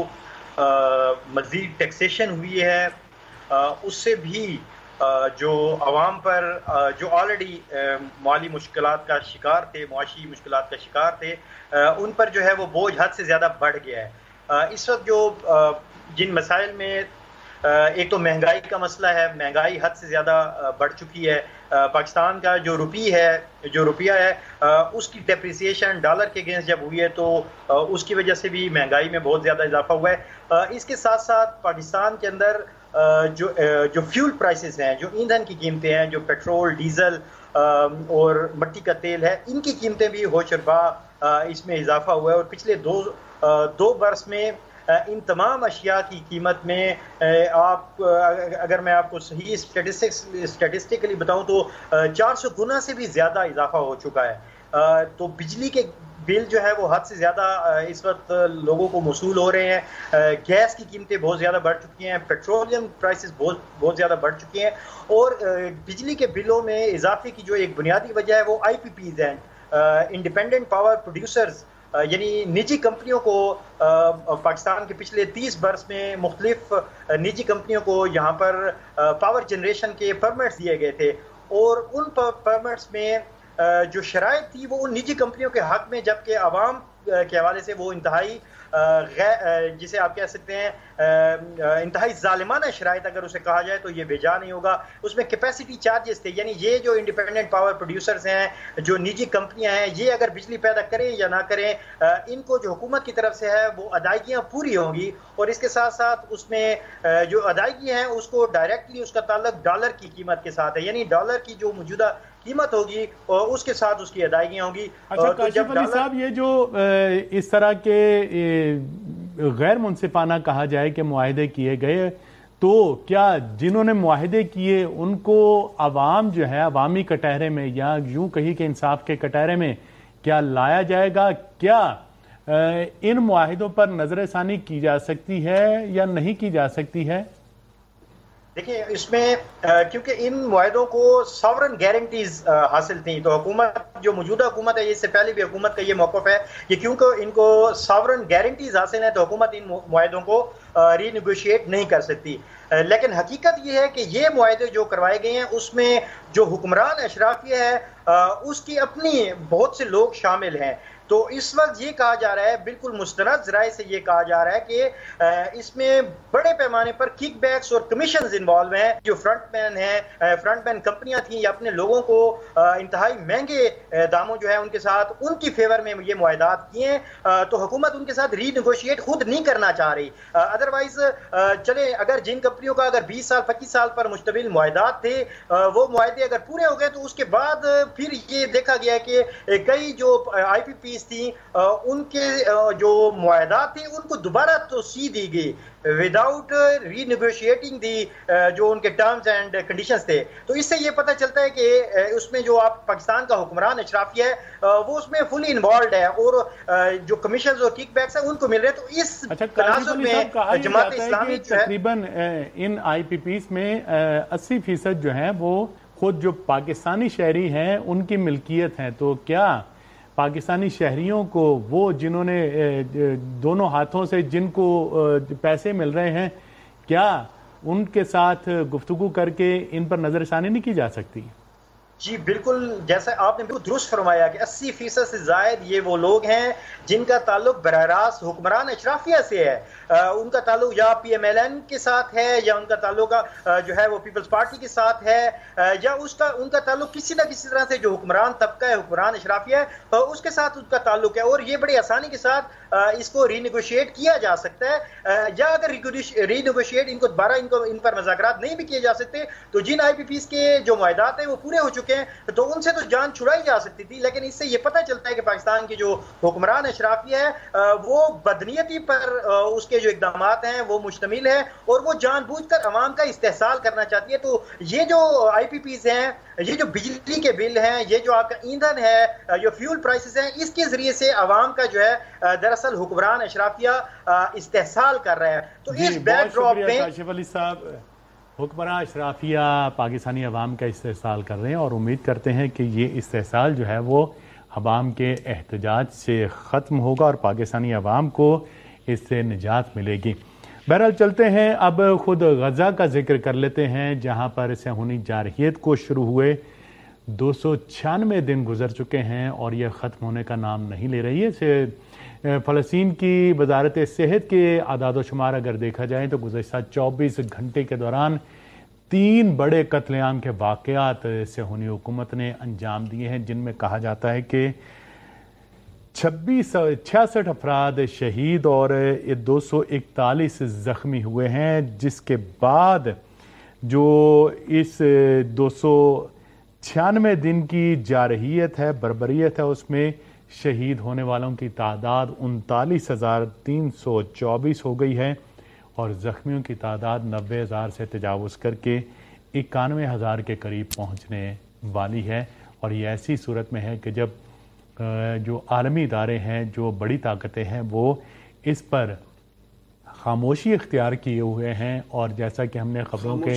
مزید ٹیکسیشن ہوئی ہے اس سے بھی جو عوام پر جو آلریڈی مالی مشکلات کا شکار تھے، معاشی مشکلات کا شکار تھے، ان پر جو ہے وہ بوجھ حد سے زیادہ بڑھ گیا ہے. اس وقت جو جن مسائل میں ایک تو مہنگائی کا مسئلہ ہے، مہنگائی حد سے زیادہ بڑھ چکی ہے. پاکستان کا جو روپیہ ہے اس کی ڈیپریسیشن ڈالر کے اگینسٹ جب ہوئی ہے تو اس کی وجہ سے بھی مہنگائی میں بہت زیادہ اضافہ ہوا ہے. اس کے ساتھ ساتھ پاکستان کے اندر جو فیول پرائسز ہیں، جو ایندھن کی قیمتیں ہیں، جو پیٹرول، ڈیزل اور مٹی کا تیل ہے، ان کی قیمتیں بھی ہوش ربا اس میں اضافہ ہوا ہے. اور پچھلے دو برس میں ان تمام اشیاء کی قیمت میں اگر میں آپ کو صحیح اسٹیٹسٹکلی بتاؤں تو 400 گنا سے بھی زیادہ اضافہ ہو چکا ہے. تو بجلی کے بل جو ہے وہ حد سے زیادہ اس وقت لوگوں کو موصول ہو رہے ہیں. گیس کی قیمتیں بہت زیادہ بڑھ چکی ہیں، پیٹرولیم پرائسز بہت زیادہ بڑھ چکی ہیں، اور بجلی کے بلوں میں اضافے کی جو ایک بنیادی وجہ ہے وہ آئی پی پیز ہیں، انڈیپینڈنٹ پاور پروڈیوسرز، یعنی نجی کمپنیوں کو پاکستان کے پچھلے 30 برس میں مختلف نجی کمپنیوں کو یہاں پر پاور جنریشن کے پرمٹس دیے گئے تھے، اور ان پرمٹس میں جو شرائط تھی وہ ان نجی کمپنیوں کے حق میں، جبکہ عوام کے حوالے سے وہ انتہائی جسے آپ کہہ سکتے ہیں انتہائی ظالمانہ شرائط اگر اسے کہا جائے تو یہ بے جا نہیں ہوگا. اس میں کیپیسٹی چارجز تھے، یعنی یہ جو انڈیپینڈنٹ پاور پروڈیوسرز ہیں، جو نجی کمپنیاں ہیں، یہ اگر بجلی پیدا کریں یا نہ کریں ان کو جو حکومت کی طرف سے ہے وہ ادائیگیاں پوری ہوں گی. اور اس کے ساتھ ساتھ اس میں جو ادائیگیاں ہیں اس کو ڈائریکٹلی اس کا تعلق ڈالر کی قیمت کے ساتھ ہے، یعنی ڈالر کی جو موجودہ قیمت ہوگی اور اس کے ساتھ اس کی ادائیگیاں ہوں گی. اچھا کاشف علی صاحب، یہ جو اس طرح کے غیر منصفانہ کہا جائے کہ معاہدے کیے گئے تو کیا جنہوں نے معاہدے کیے ان کو عوام جو ہے عوامی کٹہرے میں یا یوں کہی کہ انصاف کے کٹہرے میں کیا لایا جائے گا؟ کیا ان معاہدوں پر نظر ثانی کی جا سکتی ہے یا نہیں کی جا سکتی ہے؟ دیکھیں اس میں کیونکہ ان معاہدوں کو ساورن گارنٹیز حاصل تھیں، تو حکومت جو موجودہ حکومت ہے، اس سے پہلے بھی حکومت کا یہ موقف ہے کہ کیونکہ ان کو ساورن گارنٹیز حاصل ہیں تو حکومت ان معاہدوں کو ری نیگوشیٹ نہیں کر سکتی. لیکن حقیقت یہ ہے کہ یہ معاہدے جو کروائے گئے ہیں اس میں جو حکمران اشرافیہ ہے اس کی اپنی بہت سے لوگ شامل ہیں. تو اس وقت یہ کہا جا رہا ہے، بالکل مستند ذرائع سے یہ کہا جا رہا ہے کہ اس میں بڑے پیمانے پر کک بیکس اور کمیشنز انوالو ہیں. جو فرنٹ مین کمپنیاں تھیں یا اپنے لوگوں کو انتہائی مہنگے داموں جو ہے ان کے ساتھ ان کی فیور میں یہ معاہدات کیے ہیں، تو حکومت ان کے ساتھ ری نیگوشیٹ خود نہیں کرنا چاہ رہی. ادروائز چلے اگر جن کمپنیوں کا اگر 20 سال 25 سال پر مشتمل معاہدات تھے وہ معاہدے اگر پورے ہو گئے تو اس کے بعد پھر یہ دیکھا گیا کہ کئی جو آئی پی پی تھی ان کے جو معاہدات تھے ان کو دوبارہ توسیع دی گئی وداؤٹ ری نیگوشیٹنگ دی جو ان کے ٹرمز اینڈ کنڈیشنز تھے. تو اس سے یہ پتہ چلتا ہے کہ اس میں جو آپ پاکستان کا حکمران اشرافیہ ہے وہ اس میں فلی انوالوڈ ہے اور جو کمیشنز اور کک بیکس ہیں ان کو مل رہے ہیں. تو اس تناظر میں جماعت اسلامی تقریباً ان آئی پی پیز میں 80% جو ہیں وہ خود جو پاکستانی شہری ہیں ان کی ملکیت ہیں. تو کیا پاکستانی شہریوں کو وہ جنہوں نے دونوں ہاتھوں سے جن کو پیسے مل رہے ہیں کیا ان کے ساتھ گفتگو کر کے ان پر نظر ثانی نہیں کی جا سکتی؟ جی بالکل، جیسا آپ نے بالکل درست فرمایا کہ 80% سے زائد یہ وہ لوگ ہیں جن کا تعلق براہ راست حکمران اشرافیہ سے ہے. ان کا تعلق یا پی ایم ایل این کے ساتھ ہے یا ان کا تعلق جو ہے وہ پیپلز پارٹی کے ساتھ ہے یا ان کا تعلق کسی نہ کسی طرح سے جو حکمران طبقہ ہے حکمران اشرافیہ ہے اس کے ساتھ ان کا تعلق ہے. اور یہ بڑی آسانی کے ساتھ اس کو ری نیگوشیٹ کیا جا سکتا ہے یا اگر ری نیگوشیٹ ان کو دوبارہ ان پر مذاکرات نہیں بھی کیے جا سکتے تو جن آئی پی پیز کے جو معاہدات ہیں وہ پورے ہو چکے ہیں تو ان سے تو جان چھڑائی جا سکتی تھی. لیکن اس سے یہ پتہ چلتا ہے کہ پاکستان کی جو حکمران اشرافیہ ہے وہ بدنیتی پر اس کے جو اقدامات ہیں وہ مشتمل ہے اور وہ جان بوجھ کر عوام کا استحصال کرنا چاہتی ہے. تو یہ جو آئی پی پیز ہیں، یہ جو بجلی کے بل ہیں، یہ جو آپ کا ایندھن ہے، جو فیول پرائسز ہیں، اس کے ذریعے سے عوام کا جو ہے دراصل حکمران اشرافیہ استحصال کر رہا ہے. تو اس بیک ڈراپ میں کاشف علی صاحب حکمراں اشرافیہ پاکستانی عوام کا استحصال کر رہے ہیں اور امید کرتے ہیں کہ یہ استحصال جو ہے وہ عوام کے احتجاج سے ختم ہوگا اور پاکستانی عوام کو اس سے نجات ملے گی. بہرحال چلتے ہیں اب خود غزہ کا ذکر کر لیتے ہیں جہاں پر صہیونی جارحیت کو شروع ہوئے 296 دن گزر چکے ہیں اور یہ ختم ہونے کا نام نہیں لے رہی ہے. فلسطین کی وزارت صحت کے اعداد و شمار اگر دیکھا جائے تو گزشتہ 24 گھنٹے کے دوران 3 بڑے قتل عام کے واقعات صہیونی حکومت نے انجام دیے ہیں جن میں کہا جاتا ہے کہ 66 افراد شہید اور 241 زخمی ہوئے ہیں، جس کے بعد جو اس 296 دن کی جارحیت ہے، بربریت ہے، اس میں شہید ہونے والوں کی تعداد 39,324 ہو گئی ہے اور زخمیوں کی تعداد 90,000 سے تجاوز کر کے 91,000 کے قریب پہنچنے والی ہے. اور یہ ایسی صورت میں ہے کہ جب جو عالمی ادارے ہیں، جو بڑی طاقتیں ہیں، وہ اس پر خاموشی اختیار کیے ہوئے ہیں اور جیسا کہ ہم نے خبروں کے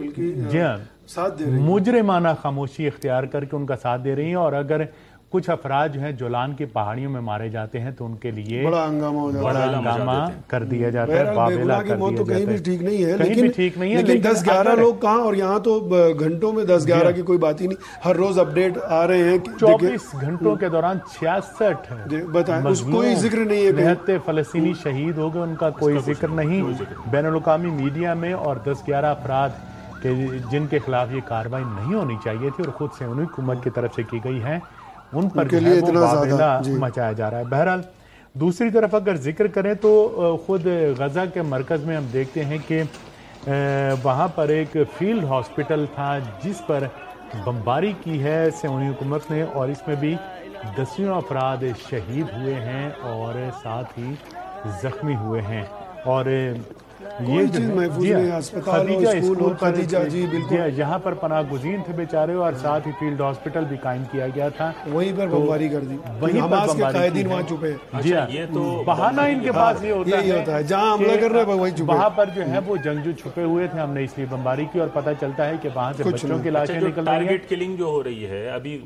مجرمانہ خاموشی اختیار کر کے ان کا ساتھ دے رہی ہیں. اور اگر کچھ افراد جو ہیں جولان کی پہاڑیوں میں مارے جاتے ہیں تو ان کے لیے بڑا ہنگامہ کر دیا جاتا ہے، بابیلا کر دیا جاتا ہے. کہیں بھی ٹھیک نہیں ہے، لیکن 10-11 لوگ کہاں، اور یہاں تو گھنٹوں میں 10-11 کی کوئی بات ہی نہیں. ہر روز اپڈیٹ آ رہے ہیں. 24 گھنٹوں کے دوران 66 کوئی ذکر نہیں ہے. 72 فلسطینی شہید ہو گئے، ان کا کوئی ذکر نہیں بین الاقوامی میڈیا میں. اور 10-11 افراد کہ جن کے خلاف یہ کارروائی نہیں ہونی چاہیے تھی اور خود سے انہیں حکومت کی طرف سے کی گئی ہے، ان پر جو ہے وہ بابیلا مچایا جا رہا ہے. بہرحال دوسری طرف اگر ذکر کریں تو خود غزہ کے مرکز میں ہم دیکھتے ہیں کہ وہاں پر ایک فیلڈ ہاسپٹل تھا جس پر بمباری کی ہے صہیونی حکومت نے، اور اس میں بھی 10 افراد شہید ہوئے ہیں اور ساتھ ہی زخمی ہوئے ہیں. اور کوئی چیز محفوظ نہیں. اسپتال ہو، اسکول ہو، خدیجہ جی بالکل یہاں پر پناہ گزین تھے بیچارے، اور ساتھ ہی فیلڈ ہاسپٹل بھی قائم کیا گیا تھا. وہیں پر بمباری کر دی. حماس کے قائدین وہاں چھپے. جی ہاں، یہ تو بہانہ ان کے پاس یہ ہوتا ہے جہاں حملہ کر رہے ہیں وہیں چھپے. وہاں پر جو ہے وہ جنگجو چھپے ہوئے تھے، ہم نے اس لیے بمباری کی، اور پتہ چلتا ہے کہ وہاں سے بچوں کی لاشیں نکل رہی ہیں. ٹارگٹ کلنگ جو ہو رہی ہے ابھی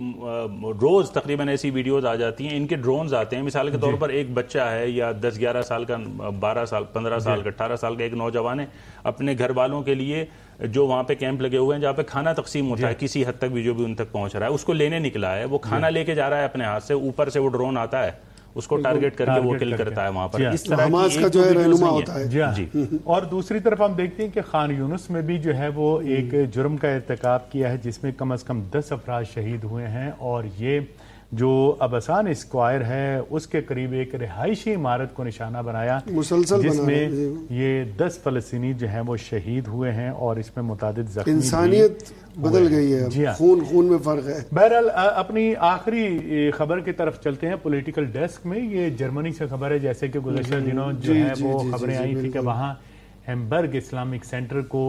روز تقریباً ایسی ویڈیوز آ جاتی ہیں. ان کے ڈرونز آتے ہیں، مثال کے طور پر ایک بچہ ہے یا 10-11 سال کا، 12 سال 15 سال کا 18 سال کا ایک نوجوان ہے، اپنے گھر والوں کے لیے جو وہاں پہ کیمپ لگے ہوئے ہیں جہاں پہ کھانا تقسیم ہوتا ہے کسی حد تک بھی جو بھی ان تک پہنچ رہا ہے، اس کو لینے نکلا ہے. وہ کھانا لے کے جا رہا ہے اپنے ہاتھ سے، اوپر سے وہ ڈرون آتا ہے، اس کو ٹارگٹ کر کے وہ کل کرتا ہے وہاں پر. اس طرح حماس کا جو ہے رہنما ہوتا ہے. جی. اور دوسری طرف ہم دیکھتے ہیں کہ خان یونس میں بھی جو ہے وہ ایک جرم کا ارتکاب کیا ہے جس میں کم از کم 10 افراد شہید ہوئے ہیں. اور یہ جو ابسان اسکوائر ہے اس کے قریب ایک رہائشی عمارت کو نشانہ بنایا جس میں یہ 10 فلسطینی جو ہیں وہ شہید ہوئے ہیں، اور اس میں متعدد زخمی. انسانیت بدل گئی ہے، خون میں فرق ہے. بہرحال اپنی آخری خبر کی طرف چلتے ہیں. پولیٹیکل ڈیسک میں یہ جرمنی سے خبر ہے، جیسے کہ گزشتہ دنوں جو ہے وہ خبریں آئی تھی کہ وہاں ہیمبرگ اسلامک سینٹر کو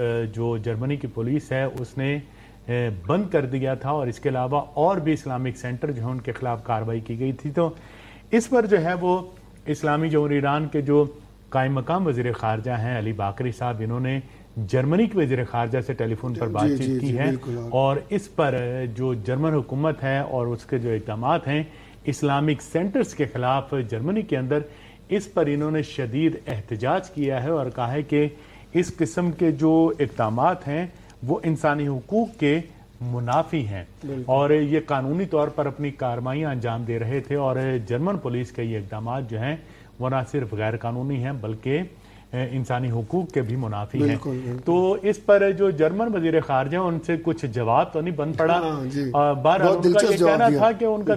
جو جرمنی کی پولیس ہے اس نے بند کر دیا تھا، اور اس کے علاوہ اور بھی اسلامک سینٹر جو ہیں ان کے خلاف کارروائی کی گئی تھی. تو اس پر جو ہے وہ اسلامی جمہوریہ ایران کے جو قائم مقام وزیر خارجہ ہیں علی باقری صاحب، انہوں نے جرمنی کے وزیر خارجہ سے ٹیلی فون پر بات چیت کی ہے، اور اس پر جو جرمن حکومت ہے اور اس کے جو اقدامات ہیں اسلامک سینٹرز کے خلاف جرمنی کے اندر، اس پر انہوں نے شدید احتجاج کیا ہے اور کہا ہے کہ اس قسم کے جو اقدامات ہیں وہ انسانی حقوق کے منافی ہیں، اور یہ قانونی طور پر اپنی کارروائیاں انجام دے رہے تھے. اور جرمن پولیس کے یہ اقدامات جو ہیں وہ نہ صرف غیر قانونی ہیں بلکہ انسانی حقوق کے بھی منافی ہیں. تو اس پر جو جرمن وزیر خارجہ ان سے کچھ جواب تو نہیں بن پڑا. بہرحال ان کا یہ کہنا تھا کہ ان کا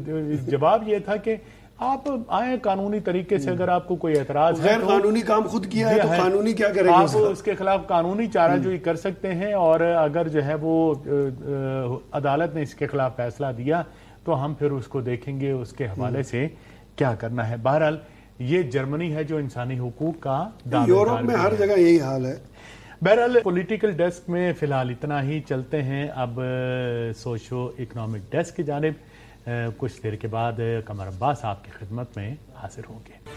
جواب یہ تھا کہ آپ آئیں قانونی طریقے سے، اگر آپ کو کوئی اعتراض ہے، غیر قانونی کام خود کیا ہے تو قانونی کیا کریں گے، آپ اس کے خلاف قانونی چارہ جوئی کر سکتے ہیں. اور اگر جو ہے وہ عدالت نے اس کے خلاف فیصلہ دیا تو ہم پھر اس کو دیکھیں گے اس کے حوالے سے کیا کرنا ہے. بہرحال یہ جرمنی ہے جو انسانی حقوق کا دامن، یورپ میں ہر جگہ یہی حال ہے. بہرحال پولیٹیکل ڈیسک میں فی الحال اتنا ہی. چلتے ہیں اب سوشو اکنامک ڈیسک کی جانب. کچھ دیر کے بعد قمر عباس آپ کی خدمت میں حاضر ہوں گے.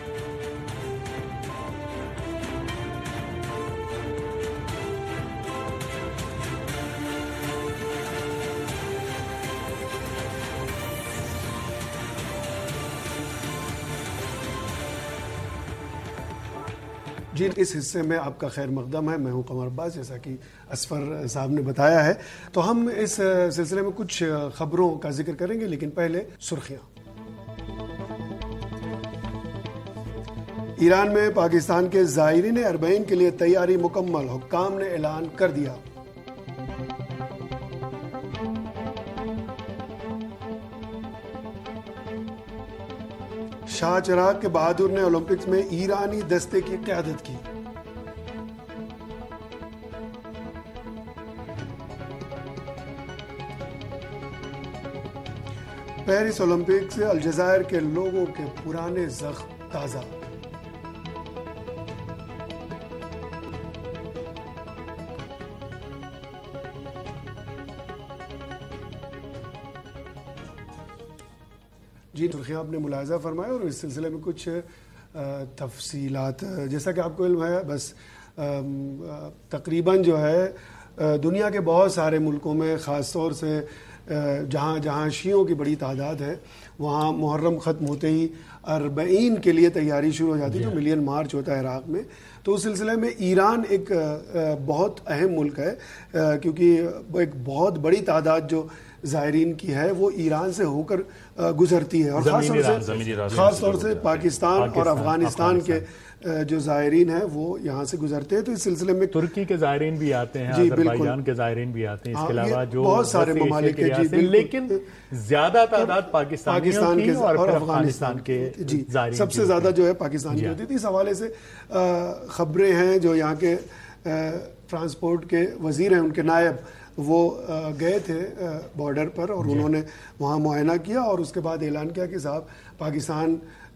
جی، اس حصے میں آپ کا خیر مقدم ہے. میں ہوں قمر عباس، جیسا کہ اسفر صاحب نے بتایا ہے. تو ہم اس سلسلے میں کچھ خبروں کا ذکر کریں گے، لیکن پہلے سرخیاں. ایران میں پاکستان کے زائرین اربعین کے لیے تیاری مکمل، حکام نے اعلان کر دیا. شاہ چراغ کے بہادر نے اولمپکس میں ایرانی دستے کی قیادت کی. پیرس اولمپکس سے الجزائر کے لوگوں کے پرانے زخم تازہ. جی، سرخیاں آپ نے ملاحظہ فرمایا، اور اس سلسلے میں کچھ تفصیلات. جیسا کہ آپ کو علم ہے، بس تقریباً جو ہے دنیا کے بہت سارے ملکوں میں، خاص طور سے جہاں شیعوں کی بڑی تعداد ہے، وہاں محرم ختم ہوتے ہی اربعین کے لیے تیاری شروع ہو جاتی ہے، جو ملین مارچ ہوتا ہے عراق میں. تو اس سلسلے میں ایران ایک بہت اہم ملک ہے، کیونکہ ایک بہت بڑی تعداد جو زائرین کی ہے وہ ایران سے ہو کر گزرتی ہے، اور خاص طور سے پاکستان اور افغانستان کے جو زائرین ہیں وہ یہاں سے گزرتے ہیں. تو اس سلسلے میں ترکی کے زائرین بھی آتے ہیں، آذربائیجان کے زائرین بھی آتے ہیں، اس کے علاوہ جو بہت سارے ممالک کے، لیکن زیادہ تعداد پاکستان کے اور افغانستان کے زائرین، سب سے زیادہ جو ہے پاکستان کی ہوتی تھی. اس حوالے سے خبریں ہیں، جو یہاں کے ٹرانسپورٹ کے وزیر ہیں، ان کے نائب وہ گئے تھے بارڈر پر، اور انہوں نے وہاں معائنہ کیا، اور اس کے بعد اعلان کیا کہ صاحب پاکستان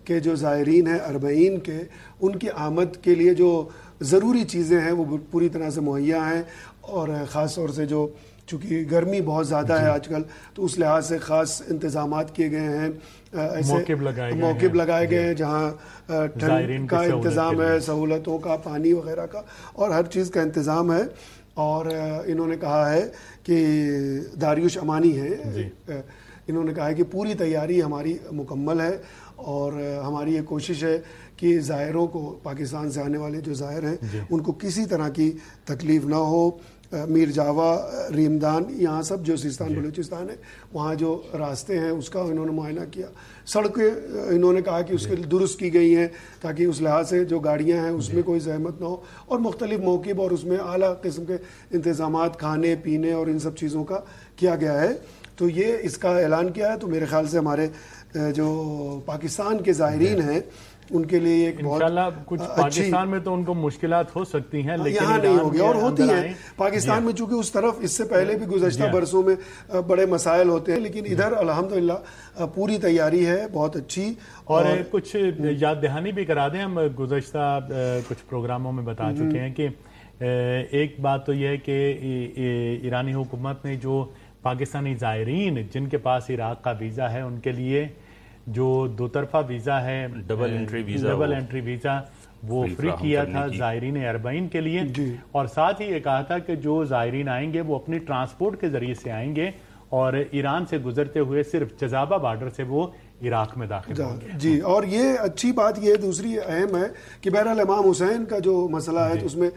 کے جو زائرین ہیں اربعین کے، ان کی آمد کے لیے جو ضروری چیزیں ہیں وہ پوری طرح سے مہیا ہیں، اور خاص طور سے جو چونکہ گرمی بہت زیادہ ہے آج کل، تو اس لحاظ سے خاص انتظامات کیے گئے ہیں، ایسے موقف لگائے گئے ہیں جہاں ٹھنڈ کا انتظام ہے، سہولتوں کا، پانی وغیرہ کا، اور ہر چیز کا انتظام ہے. اور انہوں نے کہا ہے کہ داریوش امانی ہیں، انہوں نے کہا ہے کہ پوری تیاری ہماری مکمل ہے، اور ہماری یہ کوشش ہے کہ زائروں کو، پاکستان سے آنے والے جو زائر ہیں ان کو کسی طرح کی تکلیف نہ ہو. میر جاوا، ریمدان، یہاں سب جو سیستان بلوچستان ہے وہاں جو راستے ہیں اس کا انہوں نے معائنہ کیا. سڑکیں انہوں نے کہا کہ اس کے درست کی گئی ہیں تاکہ اس لحاظ سے جو گاڑیاں ہیں اس میں کوئی زحمت نہ ہو، اور مختلف موقف اور اس میں اعلیٰ قسم کے انتظامات کھانے پینے اور ان سب چیزوں کا کیا گیا ہے. تو یہ اس کا اعلان کیا ہے. تو میرے خیال سے ہمارے جو پاکستان کے زائرین ہیں ان کے لیے ایک بہت انشاءاللہ کچھ پاکستان میں تو ان کو مشکلات ہو سکتی ہیں لیکن یہاں نہیں ہوگی، اور ہوتی ہیں پاکستان میں، چونکہ اس طرف اس سے پہلے بھی گزشتہ برسوں میں بڑے مسائل ہوتے ہیں، لیکن ادھر الحمدللہ پوری تیاری ہے بہت اچھی. اور کچھ یاد دہانی بھی کرا دیں، ہم گزشتہ کچھ پروگراموں میں بتا چکے ہیں کہ ایک بات تو یہ ہے کہ ایرانی حکومت نے جو پاکستانی زائرین جن کے پاس عراق کا ویزا ہے ان کے لیے جو دو طرفہ ویزا ہے، ڈبل انٹری ویزا، وہ فری کیا تھا زائرین اربعین کے لیے. اور ساتھ ہی یہ کہا تھا کہ جو زائرین آئیں گے وہ اپنی ٹرانسپورٹ کے ذریعے سے آئیں گے اور ایران سے گزرتے ہوئے صرف جزابہ بارڈر سے وہ عراق میں داخل ہوں گے. جی، اور یہ اچھی بات یہ دوسری اہم ہے کہ بہرحال امام حسین کا جو مسئلہ ہے تو اس میں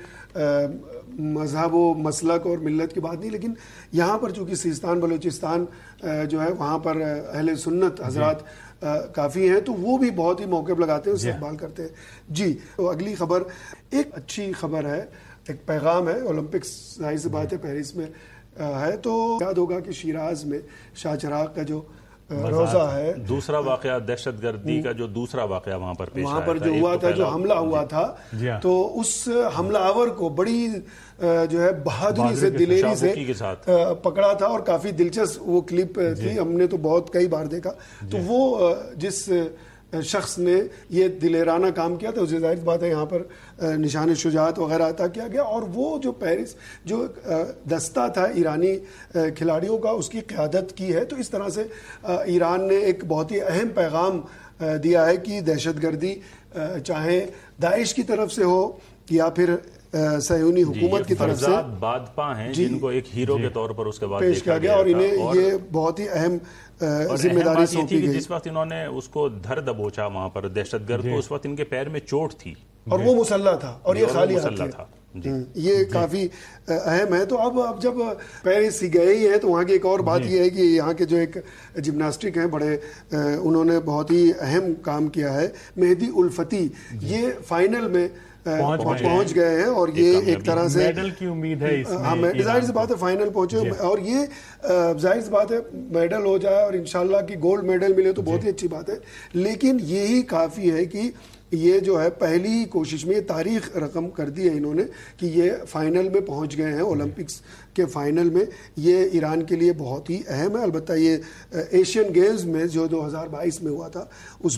مذہب و مسلک اور ملت کی بات نہیں، لیکن یہاں پر چونکہ سیستان بلوچستان جو ہے وہاں پر اہل سنت حضرات کافی ہیں، تو وہ بھی بہت ہی موقف لگاتے ہیں، استقبال کرتے ہیں. جی، تو اگلی خبر ایک اچھی خبر ہے، ایک پیغام ہے. اولمپکس ظاہر سی بات ہے پیرس میں ہے، تو یاد ہوگا کہ شیراز میں شاہ چراغ کا جو روزہ ہے، دوسرا واقعہ دہشت گردی کا جو دوسرا واقعہ وہاں پر پیش آیا وہاں پر جو ہوا تھا، جو حملہ ہوا تھا، تو اس حملہ آور کو بڑی جو ہے بہادری سے، دلیری سے پکڑا تھا، اور کافی دلچسپ وہ کلپ تھی، ہم نے تو بہت کئی بار دیکھا. تو وہ جس شخص نے یہ دلیرانہ کام کیا تھا اسے ظاہر بات ہے یہاں پر نشان شجاعت وغیرہ عطا کیا گیا. اور وہ جو پیرس جو دستہ تھا ایرانی کھلاڑیوں کا، اس کی قیادت کی ہے. تو اس طرح سے ایران نے ایک بہت ہی اہم پیغام دیا ہے کہ دہشت گردی چاہے داعش کی طرف سے ہو یا پھر صہیونی حکومت کی طرف سے، بادپا ہیں جن کو ایک ہیرو کے طور پر اس کے بعد پیش کیا گیا، اور انہیں یہ بہت ہی اہم ذمہ داری سونپی گئی. جس وقت انہوں نے اس کو دھر دبوچا وہاں پر دہشت گرد کو، اس وقت ان کے پیر میں چوٹ تھی اور وہ مسلح تھا اور یہ خالی ہاتھ تھا. یہ کافی اہم ہے. تو اب جب پیرس گئے ہی ہیں تو وہاں کی ایک اور بات یہ ہے کہ یہاں کے جو ایک جمناسٹک ہیں بڑے، انہوں نے بہت ہی اہم کام کیا ہے. مہدی الفتی یہ فائنل میں پہنچ گئے ہیں، اور یہ ایک طرح سے میڈل کی امید ہے اس میں. ظاہر سی بات ہے فائنل پہنچے، اور یہ ظاہر سی بات ہے میڈل ہو جائے اور انشاءاللہ کی گولڈ میڈل ملے تو بہت ہی اچھی بات ہے. لیکن یہی کافی ہے کہ یہ جو ہے پہلی کوشش میں یہ تاریخ رقم کر دی ہے انہوں نے کہ یہ فائنل میں پہنچ گئے ہیں، اولمپکس کے فائنل میں. یہ ایران کے لیے بہت ہی اہم ہے. البتہ یہ ایشین گیمز میں جو 2022 میں ہوا تھا اس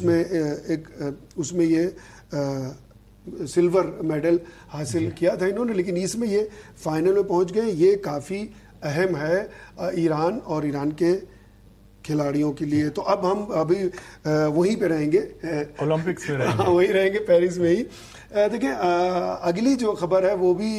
میں یہ سلور میڈل حاصل کیا تھا انہوں نے، لیکن اس میں یہ فائنل میں پہنچ گئے. یہ کافی اہم ہے ایران اور ایران کے کھلاڑیوں کے لیے. تو اب ہم ابھی وہیں پہ رہیں گے، اولمپکس میں وہیں رہیں گے، پیرس میں ہی. دیکھیں اگلی جو خبر ہے وہ بھی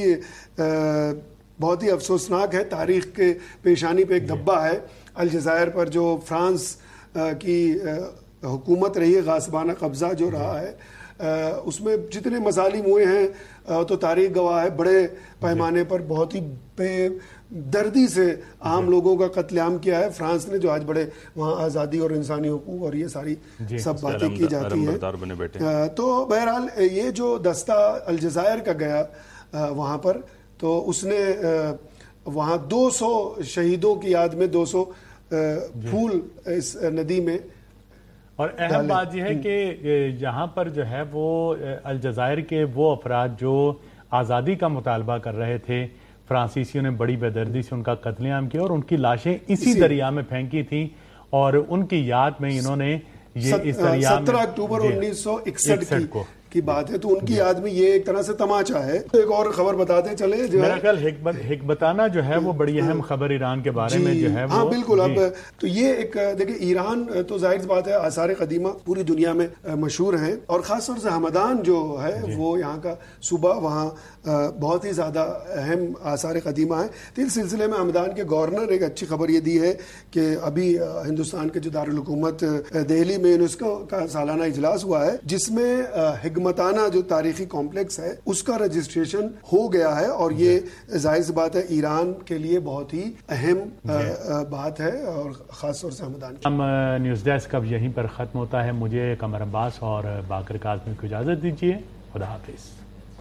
بہت ہی افسوسناک ہے. تاریخ کے پیشانی پہ ایک دھبا ہے. الجزائر پر جو فرانس کی حکومت رہی ہے، غاصبانہ قبضہ جو رہا ہے، اس میں جتنے مظالم ہوئے ہیں تو تاریخ گواہ ہے. بڑے پیمانے پر بہت ہی بے دردی سے عام لوگوں کا قتل عام کیا ہے فرانس نے، جو آج بڑے وہاں آزادی اور انسانی حقوق اور یہ ساری سب باتیں کی جاتی ہیں. تو بہرحال یہ جو دستہ الجزائر کا گیا وہاں پر، تو اس نے وہاں 200 شہیدوں کی یاد میں 200 پھول اس ندی میں. اور اہم بات یہ ہے کہ یہاں پر جو ہے وہ الجزائر کے وہ افراد جو آزادی کا مطالبہ کر رہے تھے، فرانسیسیوں نے بڑی بے دردی سے ان کا قتل عام کیا اور ان کی لاشیں اسی دریا میں پھینکی تھیں، اور ان کی یاد میں انہوں نے ये इस दरिया 17 अक्टूबर 1961 की बात है, तो उनकी याद में ये एक तरह से तमाचा है। तो एक और खबर बताते चले जो मेरा ख्याल हिकबताना जो है वो बड़ी अहम खबर ईरान के बारे में जो है वो। हाँ बिल्कुल। अब तो ये एक देखिए, ईरान तो जाहिर बात है आसार कदीमा पूरी दुनिया में मशहूर हैं, और खास तौर से हमदान जो है वो यहाँ का सूबा, वहाँ बहुत ही ज्यादा अहम आसार कदीमा है। तो इस सिलसिले में हमदान के गवर्नर एक अच्छी खबर ये दी है कि अभी हिंदुस्तान के जो दारुल हुकूमत दिल्ली में यूनेस्को का सालाना इजलास हुआ है, जिसमें हिकमताना जो तारीखी कॉम्प्लेक्स है उसका रजिस्ट्रेशन हो गया है, और ये जाहिर सी बात है ईरान के लिए बहुत ही अहम बात है, और खास तौर से हमदान। हम न्यूज़ डेस्क अब यहीं पर ख़त्म होता है। मुझे कमर अब्बास और बाकर काज़मी को इजाज़त दीजिए। खुदा हाफिज़।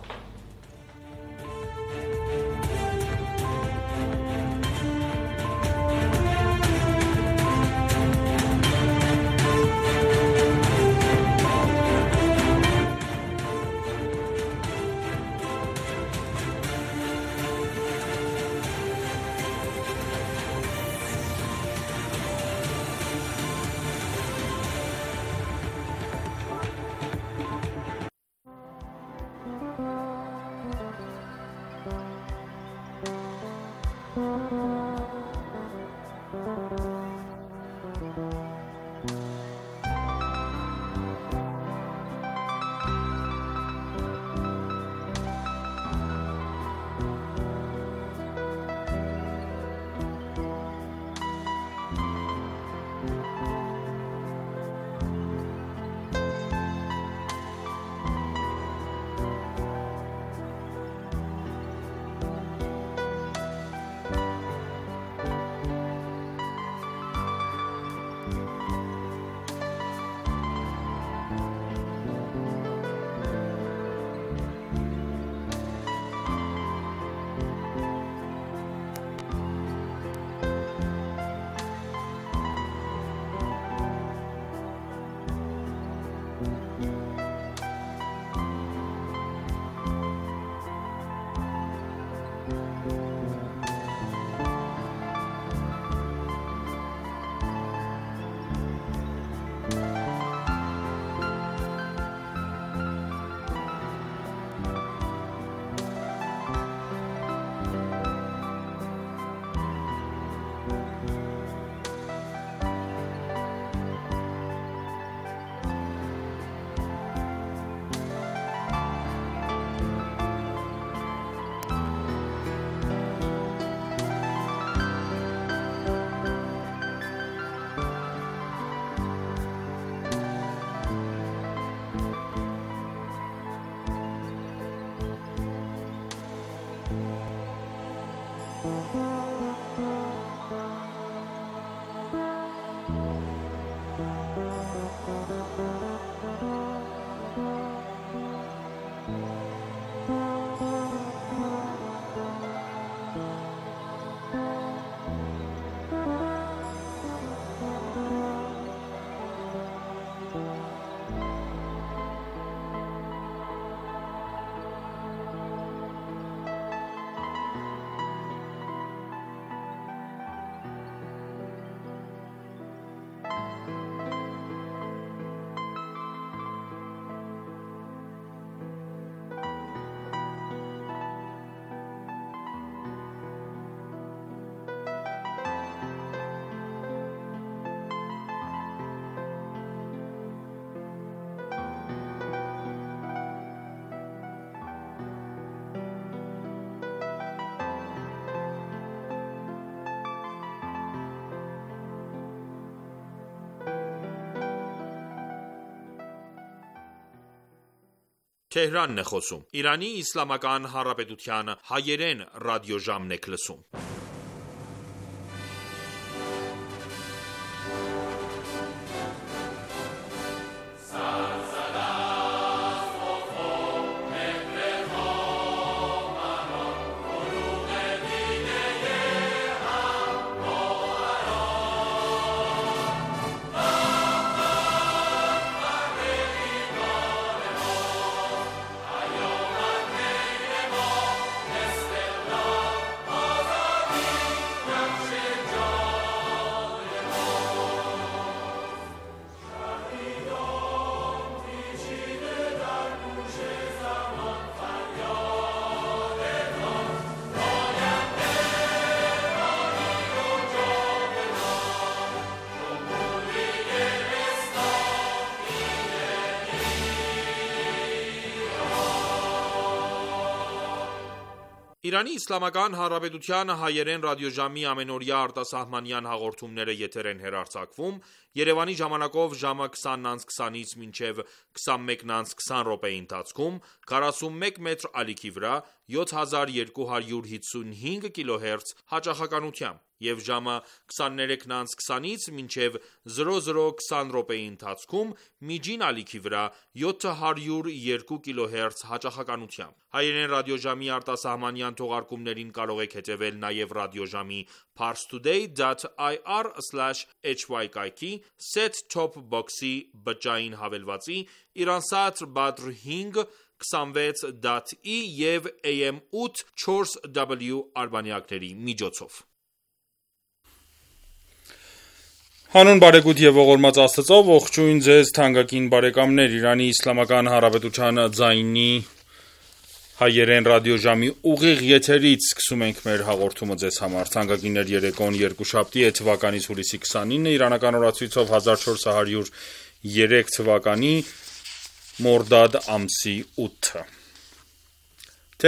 Թեհրանն է խոսում։ Իրանի Իսլամական Հանրապետության հայերեն ռադիոժամն եք լսում։ Իրանի Իսլամական Հանրապետության հայերեն ռադիոժամի ամենօրյա արտասահմանյան հաղորդումները եթեր են հեռարձակվում Երևանի ժամանակով ժամը 20:20-ից մինչև 21:20 րոպեի ընթացքում 41 մետր ալիքի վրա 7255 կիլոհերց հաճախականությամբ եւ ժամը 23:20-ից մինչև 00:20 րոպեի ընթացքում միջին ալիքի վրա 702 կիլոհերց հաճախականությամբ։ Հայերեն ռադիոժամի արտասահմանյան թողարկումներին կարող եք հետևել նաև ռադիոժամի parstoday.ir/hy կայքի set-top box-ի բջջային հավելվածի Iransat Badr 5 26.E եւ AM 8 4W արբանյակների միջոցով։ Հանուն բարեկույթ եւ ողորմած Աստծո, ողջույն ձեզ թանկագին բարեկամներ, Իրանի Իսլամական Հանրապետության ձայնի հայերեն ռադիոժամի ուղիղ եթերից սկսում ենք մեր հաղորդումը ձեզ համար։ Թանկագիններ, երեկոն երկուշաբթի է թվականից հուլիսի 29-ը, իրանական օրացույցով 1403 թվականի մորդադ ամսի 8-ը։